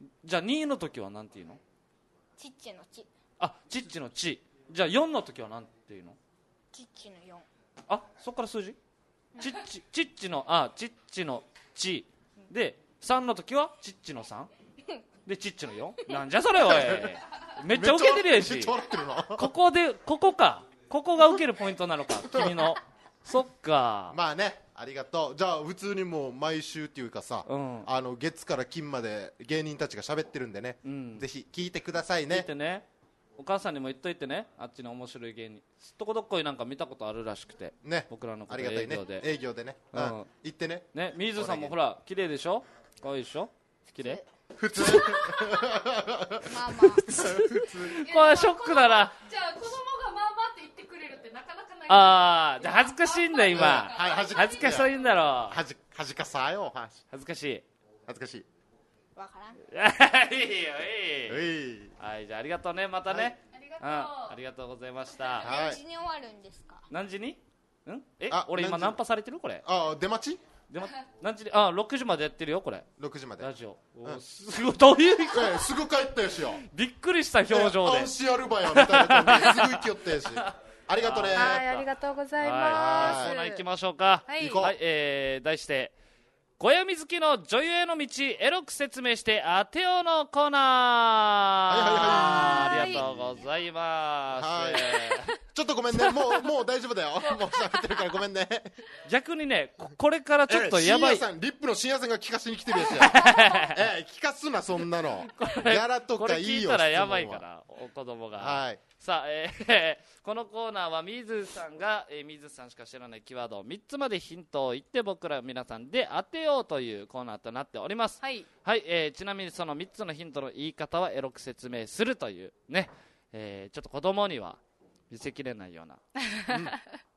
じゃあ二の時はなんて言うの？ チッチのチ。 あ、チッチのチ。じゃあ四の時はなんて言うの？ チッチの四。 あ、そっから数字？チッチチッチのあ、チッチのチで三の時はチッチの三でチッチの四。なんじゃそれおい。めっちゃ受けてるやし。ここでここか。ここが受けるポイントなのか君の。そっか。 まあね、ありがとう。じゃあ普通にもう毎週っていうかさ、うん、あの月から金まで芸人たちが喋ってるんでね、うん、ぜひ聞いてくださいね。 聞いてね。お母さんにも言っといてね、あっちの面白い芸人すっとこどっこいなんか見たことあるらしくてね、 僕らのこと営業で、ね、営業でね、うん、行ってね。 ね、水さんもほら綺麗でしょ、可愛いでしょ、綺麗。 普通。 まあまあ普通。 これショックだな。 じゃあ子供がまあまあって言ってくれるってなかなかない。 ああ、じゃあ恥ずかしいんだ今。 恥ずかしいんだろ。 恥恥かさよ。 恥ずかしい。 恥ずかしい。 わからん。 いいよいい。はい、じゃあありがとうね、またね。 ありがとう。 ありがとうございました。 何時に終わるんですか？ 何時に？ん？え？俺今ナンパされてるこれ？ あ、出待ち？ 出待ち？何時に？あ、ろくじまでやってるよこれ。 ろくじまで。 ラジオ。すごい、どういう？ すぐ帰ったやしよ。 びっくりした表情で。 安心あるばやみたいな感じですぐ行きよったやし。ありがとうね。 はい、ありがとうございます。 コーナー行きましょうか。 はい。 はい、えー、題して小闇好きの女優への道、エロく説明して当てようのコーナー。 はいはいはい。 ありがとうございます。 はい。ちょっとごめんね、もうもう大丈夫だよ。もう喋ってるからごめんね。 逆にね、これからちょっとやばい。 深夜さん、リップの深夜さんが聞かしに来てるやつや。え、聞かすなそんなの。やらとかいいよ。 これ聞いたらやばいから、お子供が。 はい。 さあ、えー、このコーナーは水さんが、えー、水さんしか知らないキーワードをみっつまでヒントを言って僕ら皆さんで当てようというコーナーとなっております。 はい、 はい、えー、ちなみにそのみっつのヒントの言い方はエロく説明するというね、えー、ちょっと子供には見せきれないような、うん、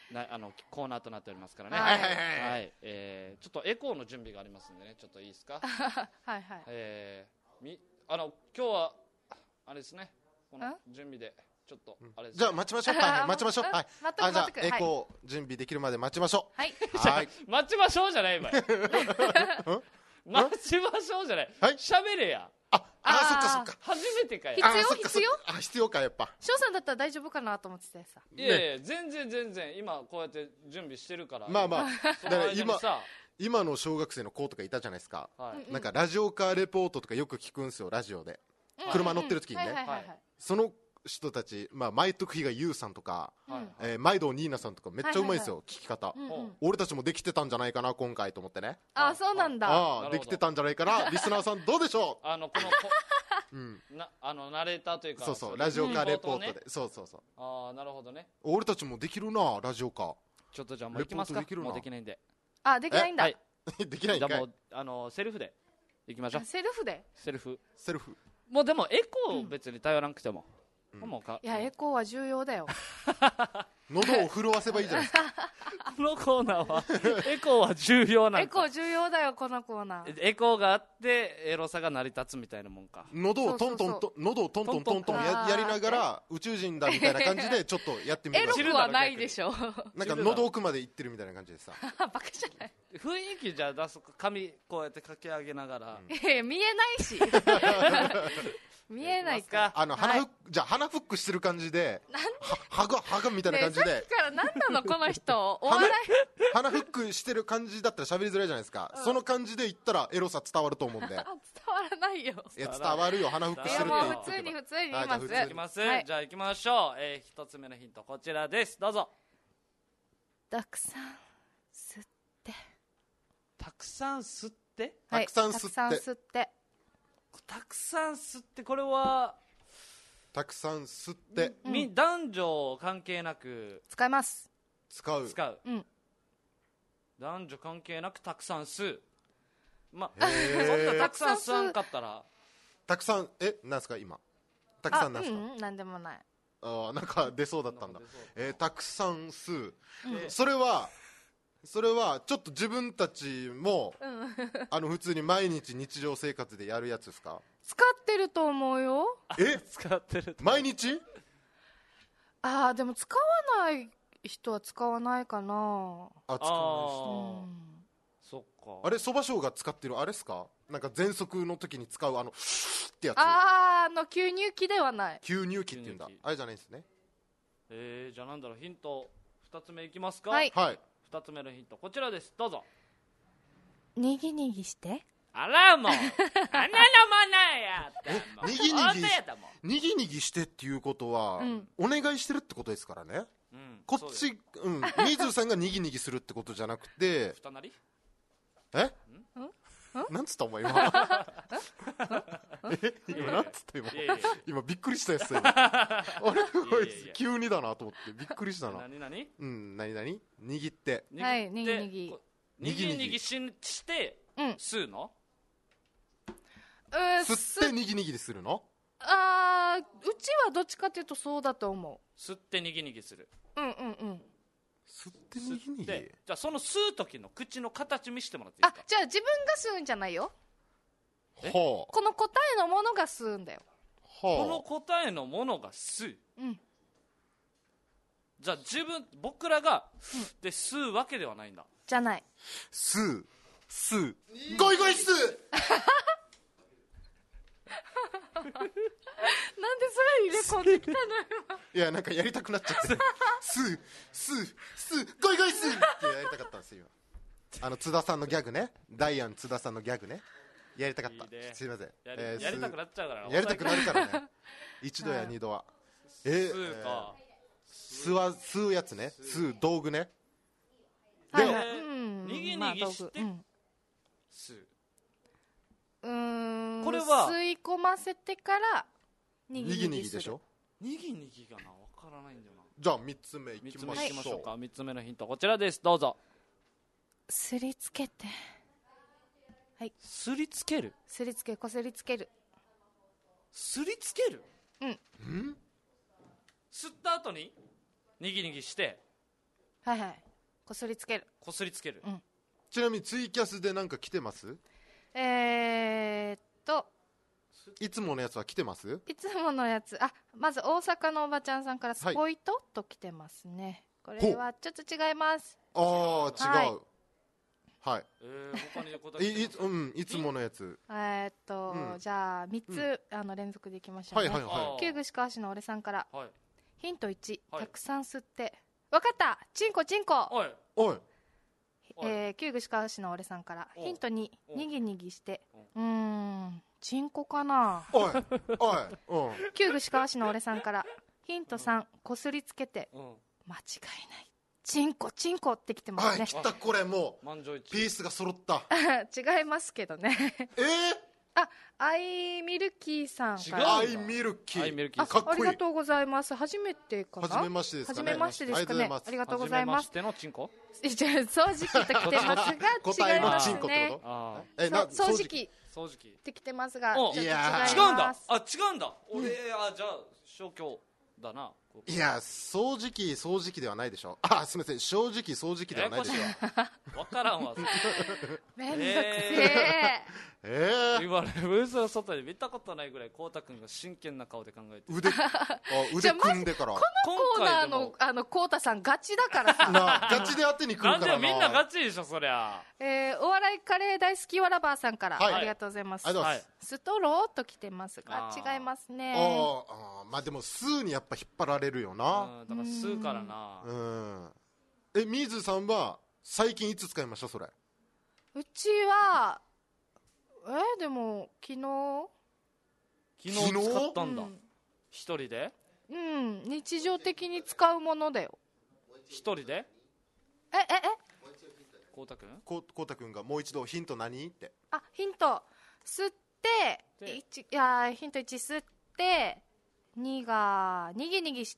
なあのコーナーとなっておりますからね。 はいはいはいはいはい、えーちょっとエコーの準備がありますんでね、ちょっといいですか。 はいはい。 えーみあの今日はあれですね、この準備でちょっとあれですね、 じゃあ待ちましょう。はいはい、待ちましょう。はい。 待っとくあ、じゃあ待っとくエコー準備できるまで待ちましょう。 はい。 はい。 待ちましょうじゃないわよ。待ちましょうじゃない。 はい。 喋れや。 あ、あ、そっかそっか。 初めてかよ。 必要あそっかそっ必要かあ、必要か、やっぱ。 翔さんだったら大丈夫かなと思っててさ。 いやいや、全然全然今こうやって準備してるから。 まあまあ、だから今その間にさ、 今の小学生の子とかいたじゃないですか。 はいなんかラジオカーレポートとかよく聞くんですよ、ラジオで。車乗ってる時にね。 はいはいはいはい。 その人たち、まあ、前徳比が優さんとか、 はいえー、毎度ニーナさんとかめっちゃうまいですよ、 はい聞き方、 うんうん俺たちもできてたんじゃないかな今回と思ってね。 あ、そうなんだ。 ああ、 なるほどできてたんじゃないかなリスナーさんどうでしょあのこのこう、うん、 なあのナレーターというか、 そうそうラジオカーレポートで、 ね、 そうそうそうああなるほどね。 俺たちもできるなラジオカーちょっとじゃあもう行きますか。 レポートできるなもうできないんで。 あ、できないんだ。 はい。 できないんかいじゃあもうあのセルフで行きましょう。 セルフで。 セルフ。 セルフもうでもエコー別に頼らなくても。もうかいや、エコーは重要だよ。 喉を震わせばいいじゃないですかこのコーナーはエコーは重要なんか。 エコー重要だよ、このコーナー。 エコーがあってエロさが成り立つみたいなもんか。 喉をトントンと喉をトントントントンややりながら宇宙人だみたいな感じでちょっとやってみてエロください。 くはないでしょ。 なんか喉奥まで行ってるみたいな感じでさバカじゃない。 雰囲気じゃ出す髪こうやってかけ上げながら、 いやいや見えないし。見えないか。 あの鼻はいフックじゃあ鼻フックしてる感じでははがはがみたいな感じでねえさっきから何なのこの人。お笑い。 鼻フックしてる感じだったら喋りづらいじゃないですか、その感じで言ったらエロさ伝わると思うんであ、伝わらないよ。 いや伝わるよ鼻フックいしてるやもう普通って言っておけばに普通に言いはいます。 じゃあ普通にいきます、 はいじゃあ行きましょう、えー、一つ目のヒントこちらです。どうぞ。 たくさん吸って。 たくさん吸ってはいたくさん吸ってたくさん吸って。 たくさん吸ってこれは、 たくさん吸ってみ男女関係なく使います。 使う使う、 うん男女関係なくたくさん吸う。まあへーそんなたくさん吸わんかったらたくさんえなんすか今たくさんなんすか、 うんうん、なんでもない。 あーなんか出そうだったんだなんか出そうえーたくさん吸う、 うんそれはそれはちょっと自分たちもうん。 あの普通に毎日日常生活でやるやつですか使ってると思うよ。 え使ってると毎日ああ、でも使わない人は使わないかな。 あ使あわないーうん。 そっかあれそばしょうが使ってるあれっすかなんか喘息の時に使うあのってやつあー、あの吸入器ではない。 吸入器っていうんだ吸入器あれじゃないんですねえー、じゃあなんだろうヒントふたつめいきますか。 はいはいふたつめのヒントこちらです。どうぞ。 にぎにぎして。 あらもうあんなのもないやったもうにぎにぎ本当やったもんにぎにぎしてっていうことは、 うんお願いしてるってことですからねうんこっそうですちうん水さんがにぎにぎするってことじゃなくてふたなりえなんつったお前今え今なんつった今いやいやいや今びっくりしたやつだ今あれこいいやいやつ急にだなと思ってびっくりしたな何何うん何何握ってはいにぎにぎこにぎにぎししてうん。 吸うの。 うー吸ってにぎにぎするのあー、うちはどっちかっていうとそうだと思吸ってにぎにぎする。 う。うんうんうん。 吸ってにぎにぎでじゃあその吸う時の口の形見せてもらっていいあですか。、 じゃあ自分が吸うんじゃないよ。 はこの答えのものが吸うんだよ。 あこのは答えのものが吸う。 うん。 じゃあ自分僕らが、で吸うわけではないんだ。 じゃない。 吸う吸うゴイゴイ吸うなんでそれ入れ込んできたのよ。 いやなんかやりたくなっちゃって吸う吸う吸うゴイゴイ吸うってやりたかったんですよ今あの津田さんのギャグねダイアン津田さんのギャグねやりたかったいいねすいませんやり,、 えーやりたくなっちゃうから吸うやりたくなるからね一度や二度はえー吸うか、 吸わ吸うやつね吸う道具ねではいはい。うん。 にぎまあにぎして道具うん吸う。 うーん。 これは吸い込ませてから、ににぎにぎするでしょにぎにぎがなわからないんだよな。 じゃあみっつめいみっきましつめいきましょょううか。みっつめのヒントこちらです。どうぞ。 すりつけて。 すりつける。 すりつけ、こすりつける。 すりつける。 ん吸った後ににぎにぎしてはいはい、こすりつける。 こすりつける、 うん、 ちなみにツイキャスでなんか来てます？ えーっといつものやつは来てます？ いつものやつ、あ、まず大阪のおばちゃんさんからスポイト、はい、と来てますね。これはちょっと違います。 ああ、違う。はい。 えー、他にいい、うん、いつものやつ。 えーっと、うん、じゃあみっつ、うん、あの連続でいきましょうね。 はいはいはい。 旧串川市の俺さんから、はい、ヒントいち、 はい、 たくさん吸って。わかった、チンコチンコ。 おいおい。 えー、旧串川市の俺さんから、ヒントに、にぎにぎして。うーん、チンコかな。 おいおい。 旧串川市の俺さんから、ヒントさん、こすりつけて。間違いない。チンコチンコってきてますね。 はい、来た。これもうピースが揃った。 違いますけどね。 えー、 あ、アイミルキーさんから。 アイミルキー。 あ、かっこいい。ありがとうございます。初めてかな。 初めましてですかね。 初めましてですかね。ありがとうございます。 初めましてのチンコ？ じゃあ掃除機と来てますが違いますね。 え、 掃除機。 掃除機ってきてますが、 ちょっと違います。違うんだ。あ、違うんだ。俺あじゃあ消去だな。 いや、掃除機掃除機ではないでしょ。あ、すみません、正直掃除機ではないでしょ。 わからんわ。 めんどくせえ。 ええ。 言われる。嘘の外で見たことないぐらいこうたくんが真剣な顔で考えてる。 腕、あ、腕組んでから。 このコーナーのあのこうたさんガチだからさ。 な、ガチで当てに来るからな。 なんでみんなガチでしょそりゃ。 えー、お笑いカレー大好きわらばーさんから、はい、ありがとうございます。 はい、 ストローと来てますが違いますね。 ああ、まあでもスーにやっぱ引っ張られるよな。 だからスーからな。 うん。え、水さんは最近いつ使いましたそれ？ うちはえー、でも昨日昨日使ったんだ。一人で？ うん、日常的に使うものだよ。 一人で？ えええ？ こうたくん？こうたくんがもう一度ヒント何って。 あ、ヒント吸っていち、いやヒントいち吸ってにがにぎにぎして、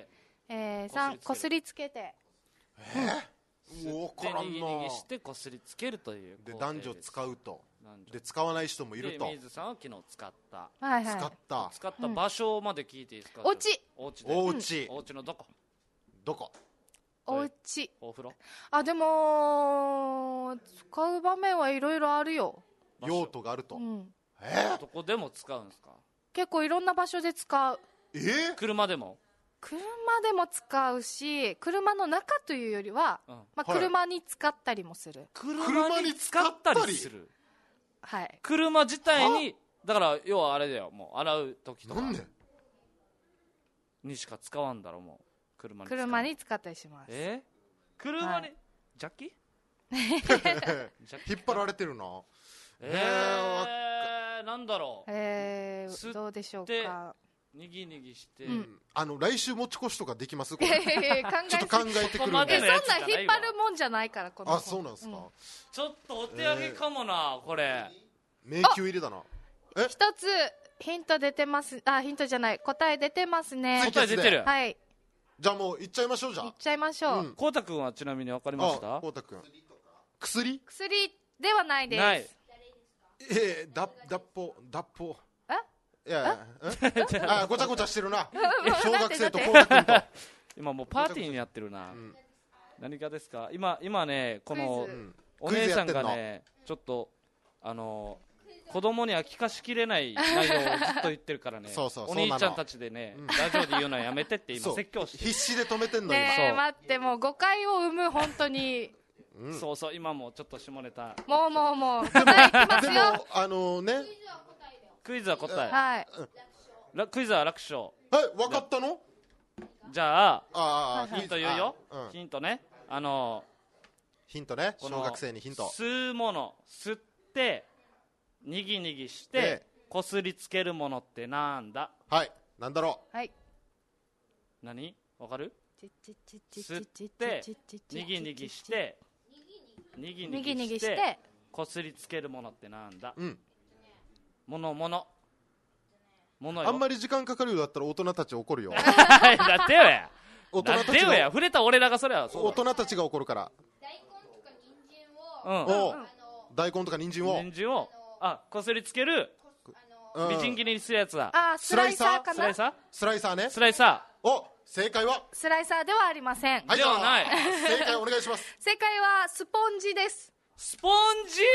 えー、さんこすりつけて。 えー、もう分からんな。 にぎにぎしてこすりつけるという。 で男女使うと。で使わない人もいると。 水さんは昨日使った。 はいはい。 使った。 使った場所まで聞いていいですか？ お家。 お家。 お家。 お家のどこ？ どこ？ お家。 お風呂？ あ、でも使う場面はいろいろあるよ。 用途があると。 うん、 えー？ どこでも使うんですか？ 結構いろんな場所で使う。 えー？ 車でも？ 車でも使うし、車の中というよりは、うん、まあ、車に使ったりもする。 車に使ったりする。 はい。 車自体にだから要はあれだよ、もう洗う時とか。 なんで？ にしか使わんだろもう車に。 車に使ったりします。 えー？車に、はい、ジャッキ？ 引っ張られてるな。 えー、なんだろう。 えー、どうでしょうか。 にぎにぎして、 うん、あの来週持ち越しとかできます？これちょっと考えてくるんで。そんな引っ張るもんじゃないからこの。 あ、そうなんですか、うん。 ちょっとお手上げかもな、えー、これ。 迷宮入りだな。 え、一つヒント出てます。あ、ヒントじゃない、答え出てますね。 答え出てる。 はい。 じゃあもういっちゃいましょう。じゃあ。 いっちゃいましょう。 こうたくんはちなみに分かりました？ こうたくん。薬？ 薬ではないです。 ない。 えー、だ脱法脱法。 え？ いやいや、あ、ごちゃごちゃしてるな。小学生とこうたくんと。 今もうパーティーにやってるな。うん、何かですか？今今ね、このお姉さんがね、ちょっとあの子供には聞かしきれない内容をずっと言ってるからね。 そうそう、 お兄ちゃんたちでね、うん、ラジオで言うのはやめてって今説教して。 必死で止めてんの今。 ねえ、待って、もう誤解を生む本当に。 うん、そうそう、今もちょっと下ネタ。 もうもうもう。答えいきますよ。でもあのね。 クイズは答え。 はい。 クイズは楽勝。 はい、分かったの？ じゃあ、 あヒント言うよ。うん、ヒントね。あのヒントね。小学生にヒント。 吸うもの、吸ってにぎにぎしてこすりつけるものってなんだ？ はい、なんだろう。はい。 何？わかる？吸ってにぎにぎしてにぎにぎしてこすりつけるものってなんだ？ うん。 ものもの。ものよ。 あんまり時間かかるようだったら大人たち怒るよ。 だってよや。大人たちが触れた俺らがそれは大人たちが怒るから。 うん。 お大根とか人参を。 人参をあこすりつける。みじん切りにするやつだ。 あスライサーかな。 スライサー？ スライサーね。 スライサー。 お、正解はスライサーではありません。 はい、 ではない。 正解お願いします。 正解はスポンジです。 スポンジ。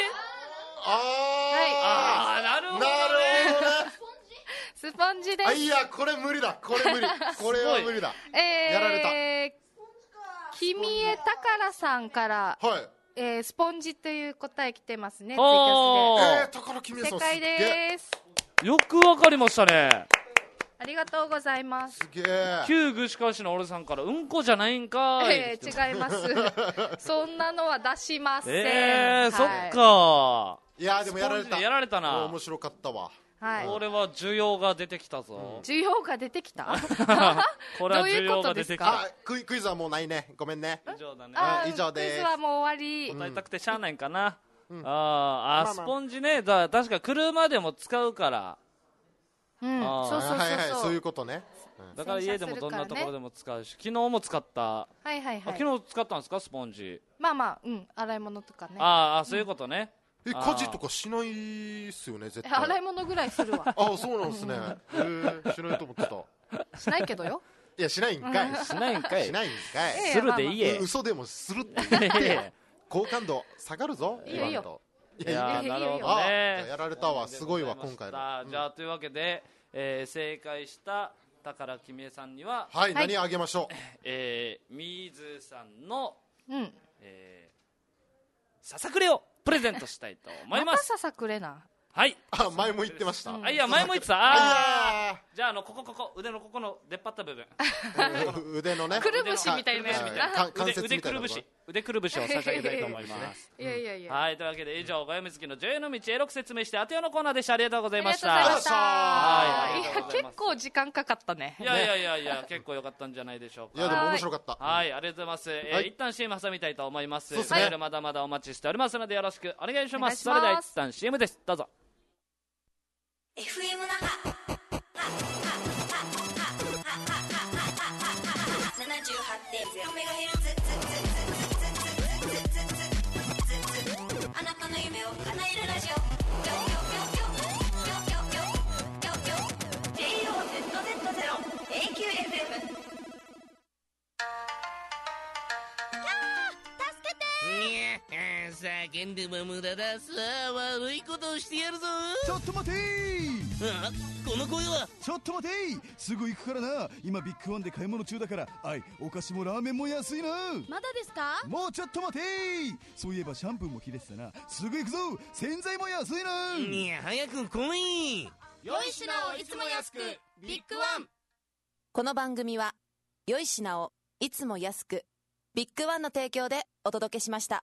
あー、 あー、なるほどね。 なるほどね。 スポンジです。 あ、いや、これ無理だ。これ無理。これは無理だ。 えー、 やられた。 君江宝さんから、 はい。 えー、スポンジという答え来てますね。ツイキおー。 ャえー、宝君スで。 さん正解です。 よくわかりましたね。 ありがとうございます。 すげえ。 旧具志川市の俺さんからうんこじゃないんかーい。 えー、違います。そんなのは出しません。 えー、 はい、 そっかいやー、でもやられた。 やられたな。 面白かったわ。 はい、 これは需要が出てきたぞ。 需要が出てきたこれは需要が出てきた。 あ、クイ、クイズはもうないね。ごめんね。 以上だね。 あ、 以上です。 クイズはもう終わり。 答えたくてしゃあないんかな。 うん、 あーあ、まあまあ、スポンジね。だ確か車でも使うから。 うん、そうそうそうそう。 はいはい、そういうことね。 うん、だから家でもどんなところでも使うし、昨日も使った。 はいはいはい。 昨日使ったんですか、スポンジ。 まあまあ、うん、洗い物とかね。 ああ、そういうことね。 え、家事とかしないっすよね、絶対。 洗い物ぐらいするわ。 あ、そうなんですね。えー、しないと思ってた。 しないけどよ。 いや、しないんかい。 しないんかい。 しないんかい。 するでいいえ。 嘘でもするって言って好感度下がるぞ。 いいよいいよ。 いや、なるほどね。 やられたわ、すごいわ、今回の。 じゃあ、というわけで、えー、正解した宝君江さんには、 はい、何あげましょう。 えー、水さんの、 うん、 えー、ささくれをプレゼントしたいと思います。 またささくれな。 はい。 あ、前も言ってました。 あ、いや、前も言ってた。ああ。じゃあ、あの、ここ、ここ、腕のここの出っ張った部分。 腕のね。 くるぶしみたいなやつ。 腕くるぶし。腕くるぶしを差し上げたいと思います。 いやいやいや。 はい、というわけで、以上、ごやみつきの女優の道、エロく説明して、あてよのコーナーでした。ありがとうございました。 ありがとうございました。 はい。 いや、結構時間かかったね。 いやいやいやいや、結構良かったんじゃないでしょうか。 いや、でも面白かった。 はい、ありがとうございます。え、一旦 シーエム 挟みたいと思います。 そうですね。 メールまだまだお待ちしておりますので、よろしくお願いします。それでは一旦 シーエム です。どうぞ。 エフエム 那覇ななじゅうはちてんゼロメガヘルツあなたの夢を叶えるラジオ ジェイオーゼットゼットゼロ エーキューエフエム叫んでも無駄だ。さあ、悪いことをしてやるぞ。 ちょっと待てー。 あ、この声は。 ちょっと待てー。すぐ行くからな。今ビッグワンで買い物中だから、あい、お菓子もラーメンも安いな。 まだですか？ もうちょっと待てー。そういえばシャンプーも切れてたな。すぐ行くぞ。洗剤も安いな。 いや、早く来い。 良い品をいつも安く、ビッグワン。 この番組は良い品をいつも安く、ビッグワンの提供でお届けしました。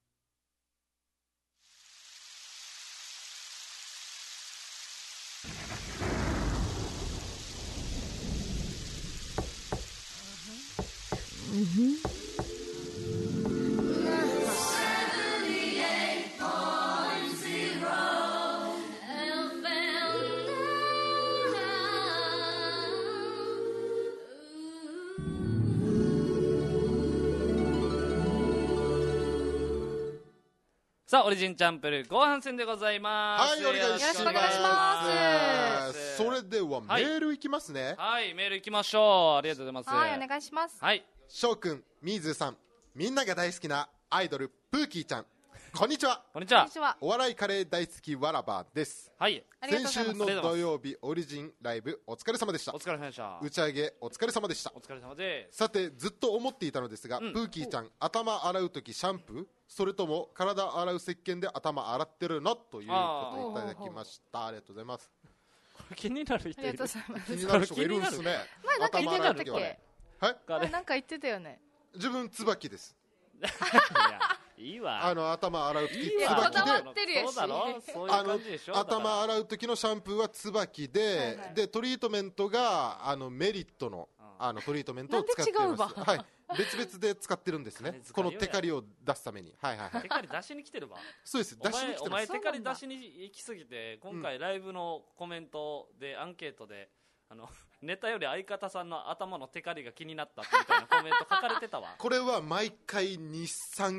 さあ、オリジンチャンプル後半戦でございます。 はい、お願いします。 よろしくお願いします。 それではメールいきますね。 はい、はい、メールいきましょう。ありがとうございます。 はい、お願いします。 はい。 翔くん、みーずーさん、みんなが大好きなアイドル、プーキーちゃん。こんにちは。 こんにちは。 お笑いカレー大好きわらばです。 はい。 先週の土曜日、オリジンライブ、お疲れ様でした。 お疲れ様でした。 打ち上げ、お疲れ様でした。 お疲れ様です。 さて、ずっと思っていたのですが、うん、プーキーちゃん、頭洗うときシャンプーそれとも体洗う石鹸で頭洗ってるのということをいただきました。ありがとうございます。 これ気になる人いる。 ありがとうございます。 気になる人がいるんですね。 前なんか言ってたっけ？ はい。 なんか言ってたよね。 自分椿です。 いいわ。 あの頭洗う時椿で。 そうだろ。そういう感じでしょ。 頭洗う時のシャンプーは椿で、はいはい、でトリートメントがあのメリットのあのトリートメントを使っています。はい。別々で使ってるんですね。このテカリを出すために。はいはいはい。 テカリ出しに来てるわ。 そうです。出しに来てます。 お前テカリ出しに行きすぎて、今回ライブのコメントでアンケートであのネタより相方さんの頭のテカリが気になったみたいなコメント書かれてたわ。 これは毎回に、さん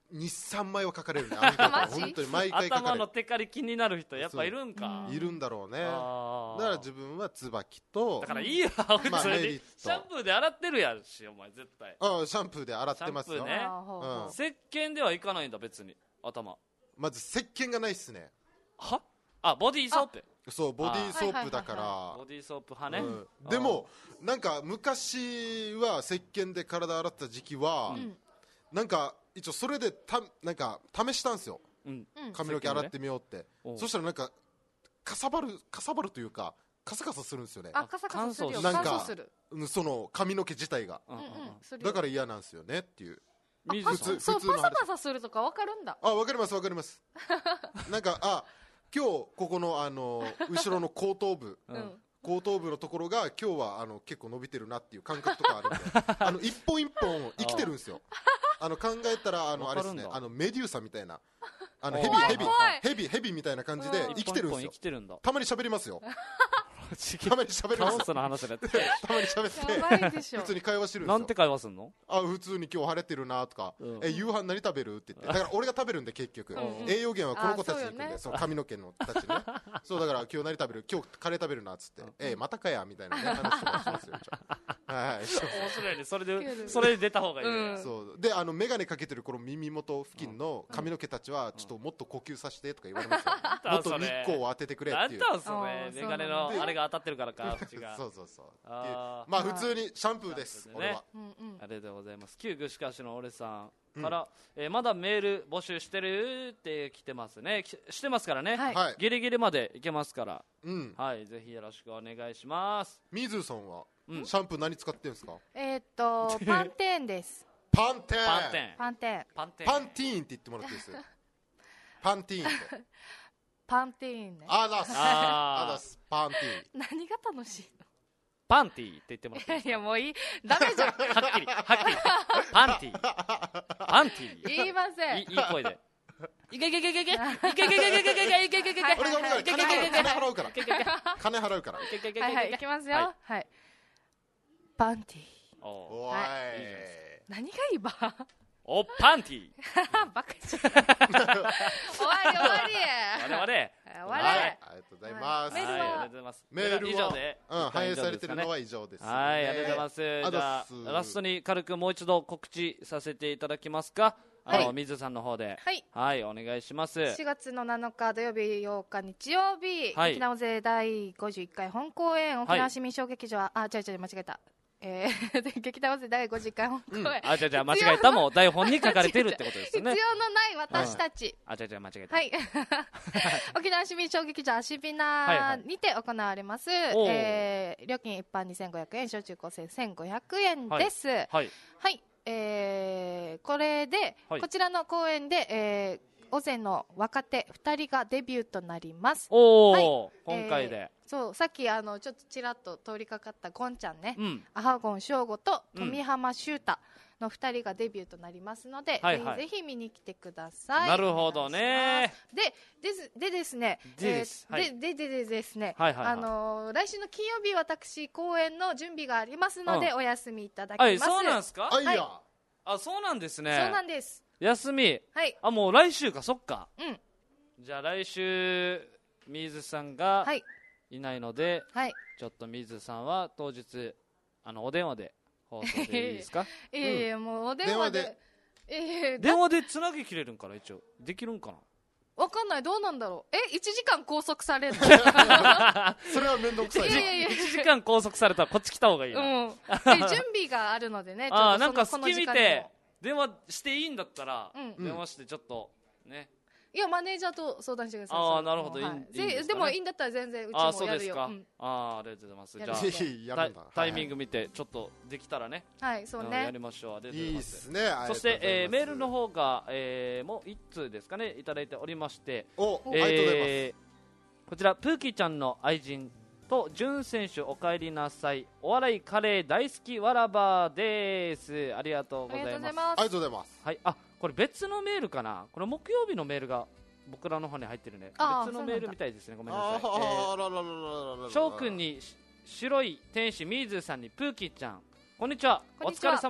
に、さんまいは書かれるね、あの人マジ本当に毎回書かれる。 頭のテカリ気になる人やっぱいるんか。 いるんだろうね。だあーから自分は椿と、 だからいいわ普まあ通にメリットシャンプーで洗ってるやんしお前絶対あシャンプーで洗ってますよ。 シャンプーねあーほうほううん石鹸ではいかないんだ別に頭まず石鹸がないっすね。 はあボディーソープそうボディーソープだかボら。 ディーソープ派ね、 うんでもなんか昔は石鹸で体洗った時期は、 んなんか一応それでたなんか試したんですよ。 うん髪の毛洗ってみようって、 おうそしたらなんかかさばるかさばるというかカサカサするんですよね。 あカサカサするよ。 なんか乾燥する。 うんその髪の毛自体が、 うんうんうんするよだから嫌なんですよねっていう。 あ水さんパスそう普通の話パサパサするとかわかるんだ。 あわかりますわかりますなんかあ今日ここのあの後ろの後頭部うんうん後頭部のところが今日はあの結構伸びてるなっていう感覚とかあるんであの一本一本生きてるんですよ。あの考えたらあのあれですねわかるんだあのメデューサみたいなあのおーヘビヘビ怖いヘビヘビみたいな感じでうん生きてるんです一本一本よ。 生きてるんだたまに喋りますよ。たまに喋りカオスますよ。 の話だってたまに喋ってやばいでしょ普通に会話してるんですよ。 なんて会話すんのあ普通に今日晴れてるなとか、 うんえ夕飯何食べるって言ってだから俺が食べるんで結局、 うん栄養源はこの子たちに行くんで、 あそうよねその髪の毛のたちねそうだから今日何食べる今日カレー食べるなっつって、えまたかやみたいな、ね、話とかしますよ一応はいそう面白いねそれウケるでそれで出た方がいいね、 うんそうであの眼鏡かけてるこの耳元付近の髪の毛たちはちょっともっと呼吸させてとか言われますよ、 うんもっと日光を当ててくれっていうなんだそあれーメガネのそうなんだあれが当たってるからか口がそうそうそうっていうあーまあ普通にシャンプーですシャンプーでね俺はうんうんありがとうございます旧具志しの俺さんから、えーまだメール募集してるって来てますねきしてますからね、 はいはいギリギリまでいけますからうんはいぜひよろしくお願いしますみずさんはうんシャンプー何使ってんですか？ えーっとパンテーンです。 パンテーンパンテンパンテーンパンテンパンティーンって言ってもらっていいですパンティーンってパンテーンね。 あだすあーあだすパンティーン何が楽しいパンティーって言ってもらっていいの？いやもういいダメじゃん。 はっきりはっきりパンティーパンティー言いません。 いいい声でいけいけいけいけいけいけいけいけいけいけいけいけいけいけはい俺が俺が金払う金払うからいけいけいけ金払うからいけいけいけはいはい、いきますよ。はい。パンティー。 おおいはい何がいいばおパンティーバカじゃん。終わり終わり我々 終わりはいありがとうございますメールははいありがとうございますメールは以上でうん反映されてるのは以上ですねはいありがとうございますあじゃあどうっすラストに軽くもう一度告知させていただきますかあのはい水さんの方ではいはいお願いしますしがつのなのか土曜日ようか日曜日、 はい沖縄勢だいごじゅういっかい本公演沖縄市民小劇場、あ違う違う間違えたえー、劇団勢だいごじゅういっかい本公演、 あじゃじゃ間違えたもう台本に書かれてるってことです必ね要のない私たち、 あじゃじゃ間違えたはい沖縄市民小劇場アシビナにて行われます、 おうえー料金一般にせんごひゃくえん小中高生せんごひゃくえんですはい、 はいえーこれで、 はいこちらの公演で、えー尾瀬の若手ふたりがデビューとなりますおはいお今回でえーそうさっきあのちょっとちらっと通りかかったゴンちゃんね、 うんアハゴン翔吾とうん富浜修太のふたりがデビューとなりますので、 はいはいぜひぜひ見に来てください。 なるほどねお願いしますでですでですねでですえーはいででででですね、 はいはいはいあのー来週の金曜日私公演の準備がありますので、 うんお休みいただきます。 はいそうなんですかあいやあそうなんですねそうなんです。 休みはい。 あもう来週かそっかうん。 じゃあ来週水さんがはい。 いないのではい。 ちょっと水さんは当日あのお電話で放送でいいですかいやいや、もうお電話で。 電話えー、 電話でつなぎ切れるんかな一応できるんかなわかんない、どうなんだろう。え、いちじかん拘束されるのそれは面倒くさいいやいやいやいちじかん拘束されたらこっち来た方がいいな、 うん。で準備があるのでね、ちょああっとそのなんか隙この時間に見ても電話していいんだったら、 うん電話してちょっとねいや、マネージャーと相談してください。 あーそれなるほどはいいいいいんですかねでもいいんだったら全然うちああもそうですか、 やるよ。うんああありがとうございますじゃあやるぜひやタイるんだタイミング見てちょっとできたらね、 はい、そううんやねり。ましょうありがとうございいっいますすねありがとうそして、 ございますえーメールの方が、えーもう一通ですかねいただいておりまして、 おありがとうございますえーこちらプーキーちゃんの愛人とジュン選手お帰りなさいお笑いカレー大好きわらばですありがとうございますありがとうございます。 ありがとうございますはいあこれ別のメールかなこれ木曜日のメールが僕らの方に入ってるねあー別のメールみたいですねごめんなあさい、えーらららららららー、翔くんにし白い天使ミーズーさんにプーキーちゃんこんにちはこんにちはお疲れ様です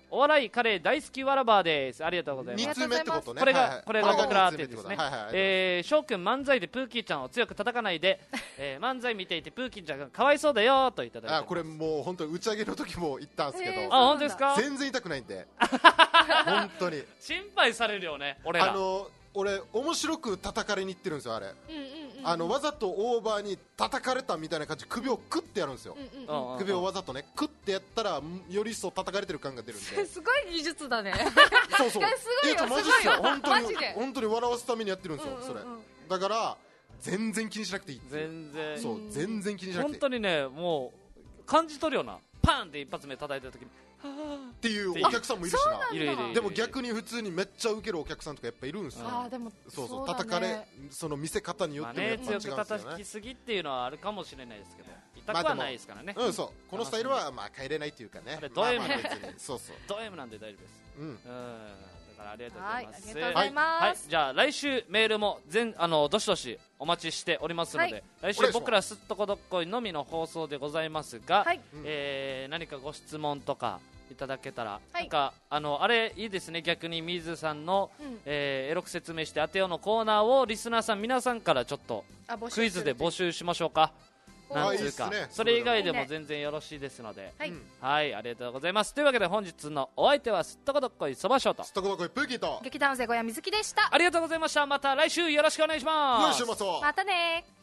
お笑いカレー大好きわらばーです。ありがとうございます。 に通目ってことね。 これが、 はいはい、 これが僕らってですね。 はいはい、 えー、翔くん漫才でプーキーちゃんを強く叩かないで、えー、漫才見ていてプーキーちゃんがかわいそうだよといただいて。 あ、これもう本当に打ち上げの時も言ったんですけど、 えー、あ、本当ですか。 全然痛くないんで本当に心配されるよね、俺ら。 あの俺面白く叩かれに行ってるんですよ、あれ、 うんうんうん、 あのわざとオーバーに叩かれたみたいな感じで首をクッてやるんですよ、 うんうんうん、 首をわざとねクッてやったらより一層叩かれてる感が出るんですごい技術だねそうそうすごいよ、 えー、マジっすよ、本当にマジで本当に笑わすためにやってるんですよ、 うんうんうん、 それだから全然気にしなくていい。 全然そう全然気にしなくていい。 本当にね、もう感じ取るようなパンって一発目叩いた時にっていうお客さんもいるしな。 いるいる。 でも逆に普通にめっちゃウケるお客さんとかやっぱいるんですよ。 あーでもそうそう、叩かれその見せ方によってもやっぱ違うんですよね。 まあね、強く叩きすぎっていうのはあるかもしれないですけど、痛くはないですからね。 まあ、うん、そうこのスタイルはまあ変えれないっていうかね。 ド M そうそう。 ド M なんで大丈夫です。 うん。うん。 だからありがとうございます。 はい、ありがとうございます。 はい、じゃあ来週メールも全あのどしどしお待ちしておりますので、はい、来週僕らすっとこどっこいのみの放送でございますが、はい、えー、何かご質問とかいただけたら、はい、なんかあのあれいいですね、逆に水さんの、うん、えー、エロく説明して当てようのコーナーをリスナーさん皆さんからちょっとクイズで募集しましょうか。なんつうか、ね、それ以外でも全然よろしいですので、はい、はい、ありがとうございます。というわけで本日のお相手はすっとこどっこいそばしょうとすっとこどっこいプーキーと劇団生小屋みずきでした。 ありがとうございました。また来週よろしくお願いします。 よいしょ、またまたね。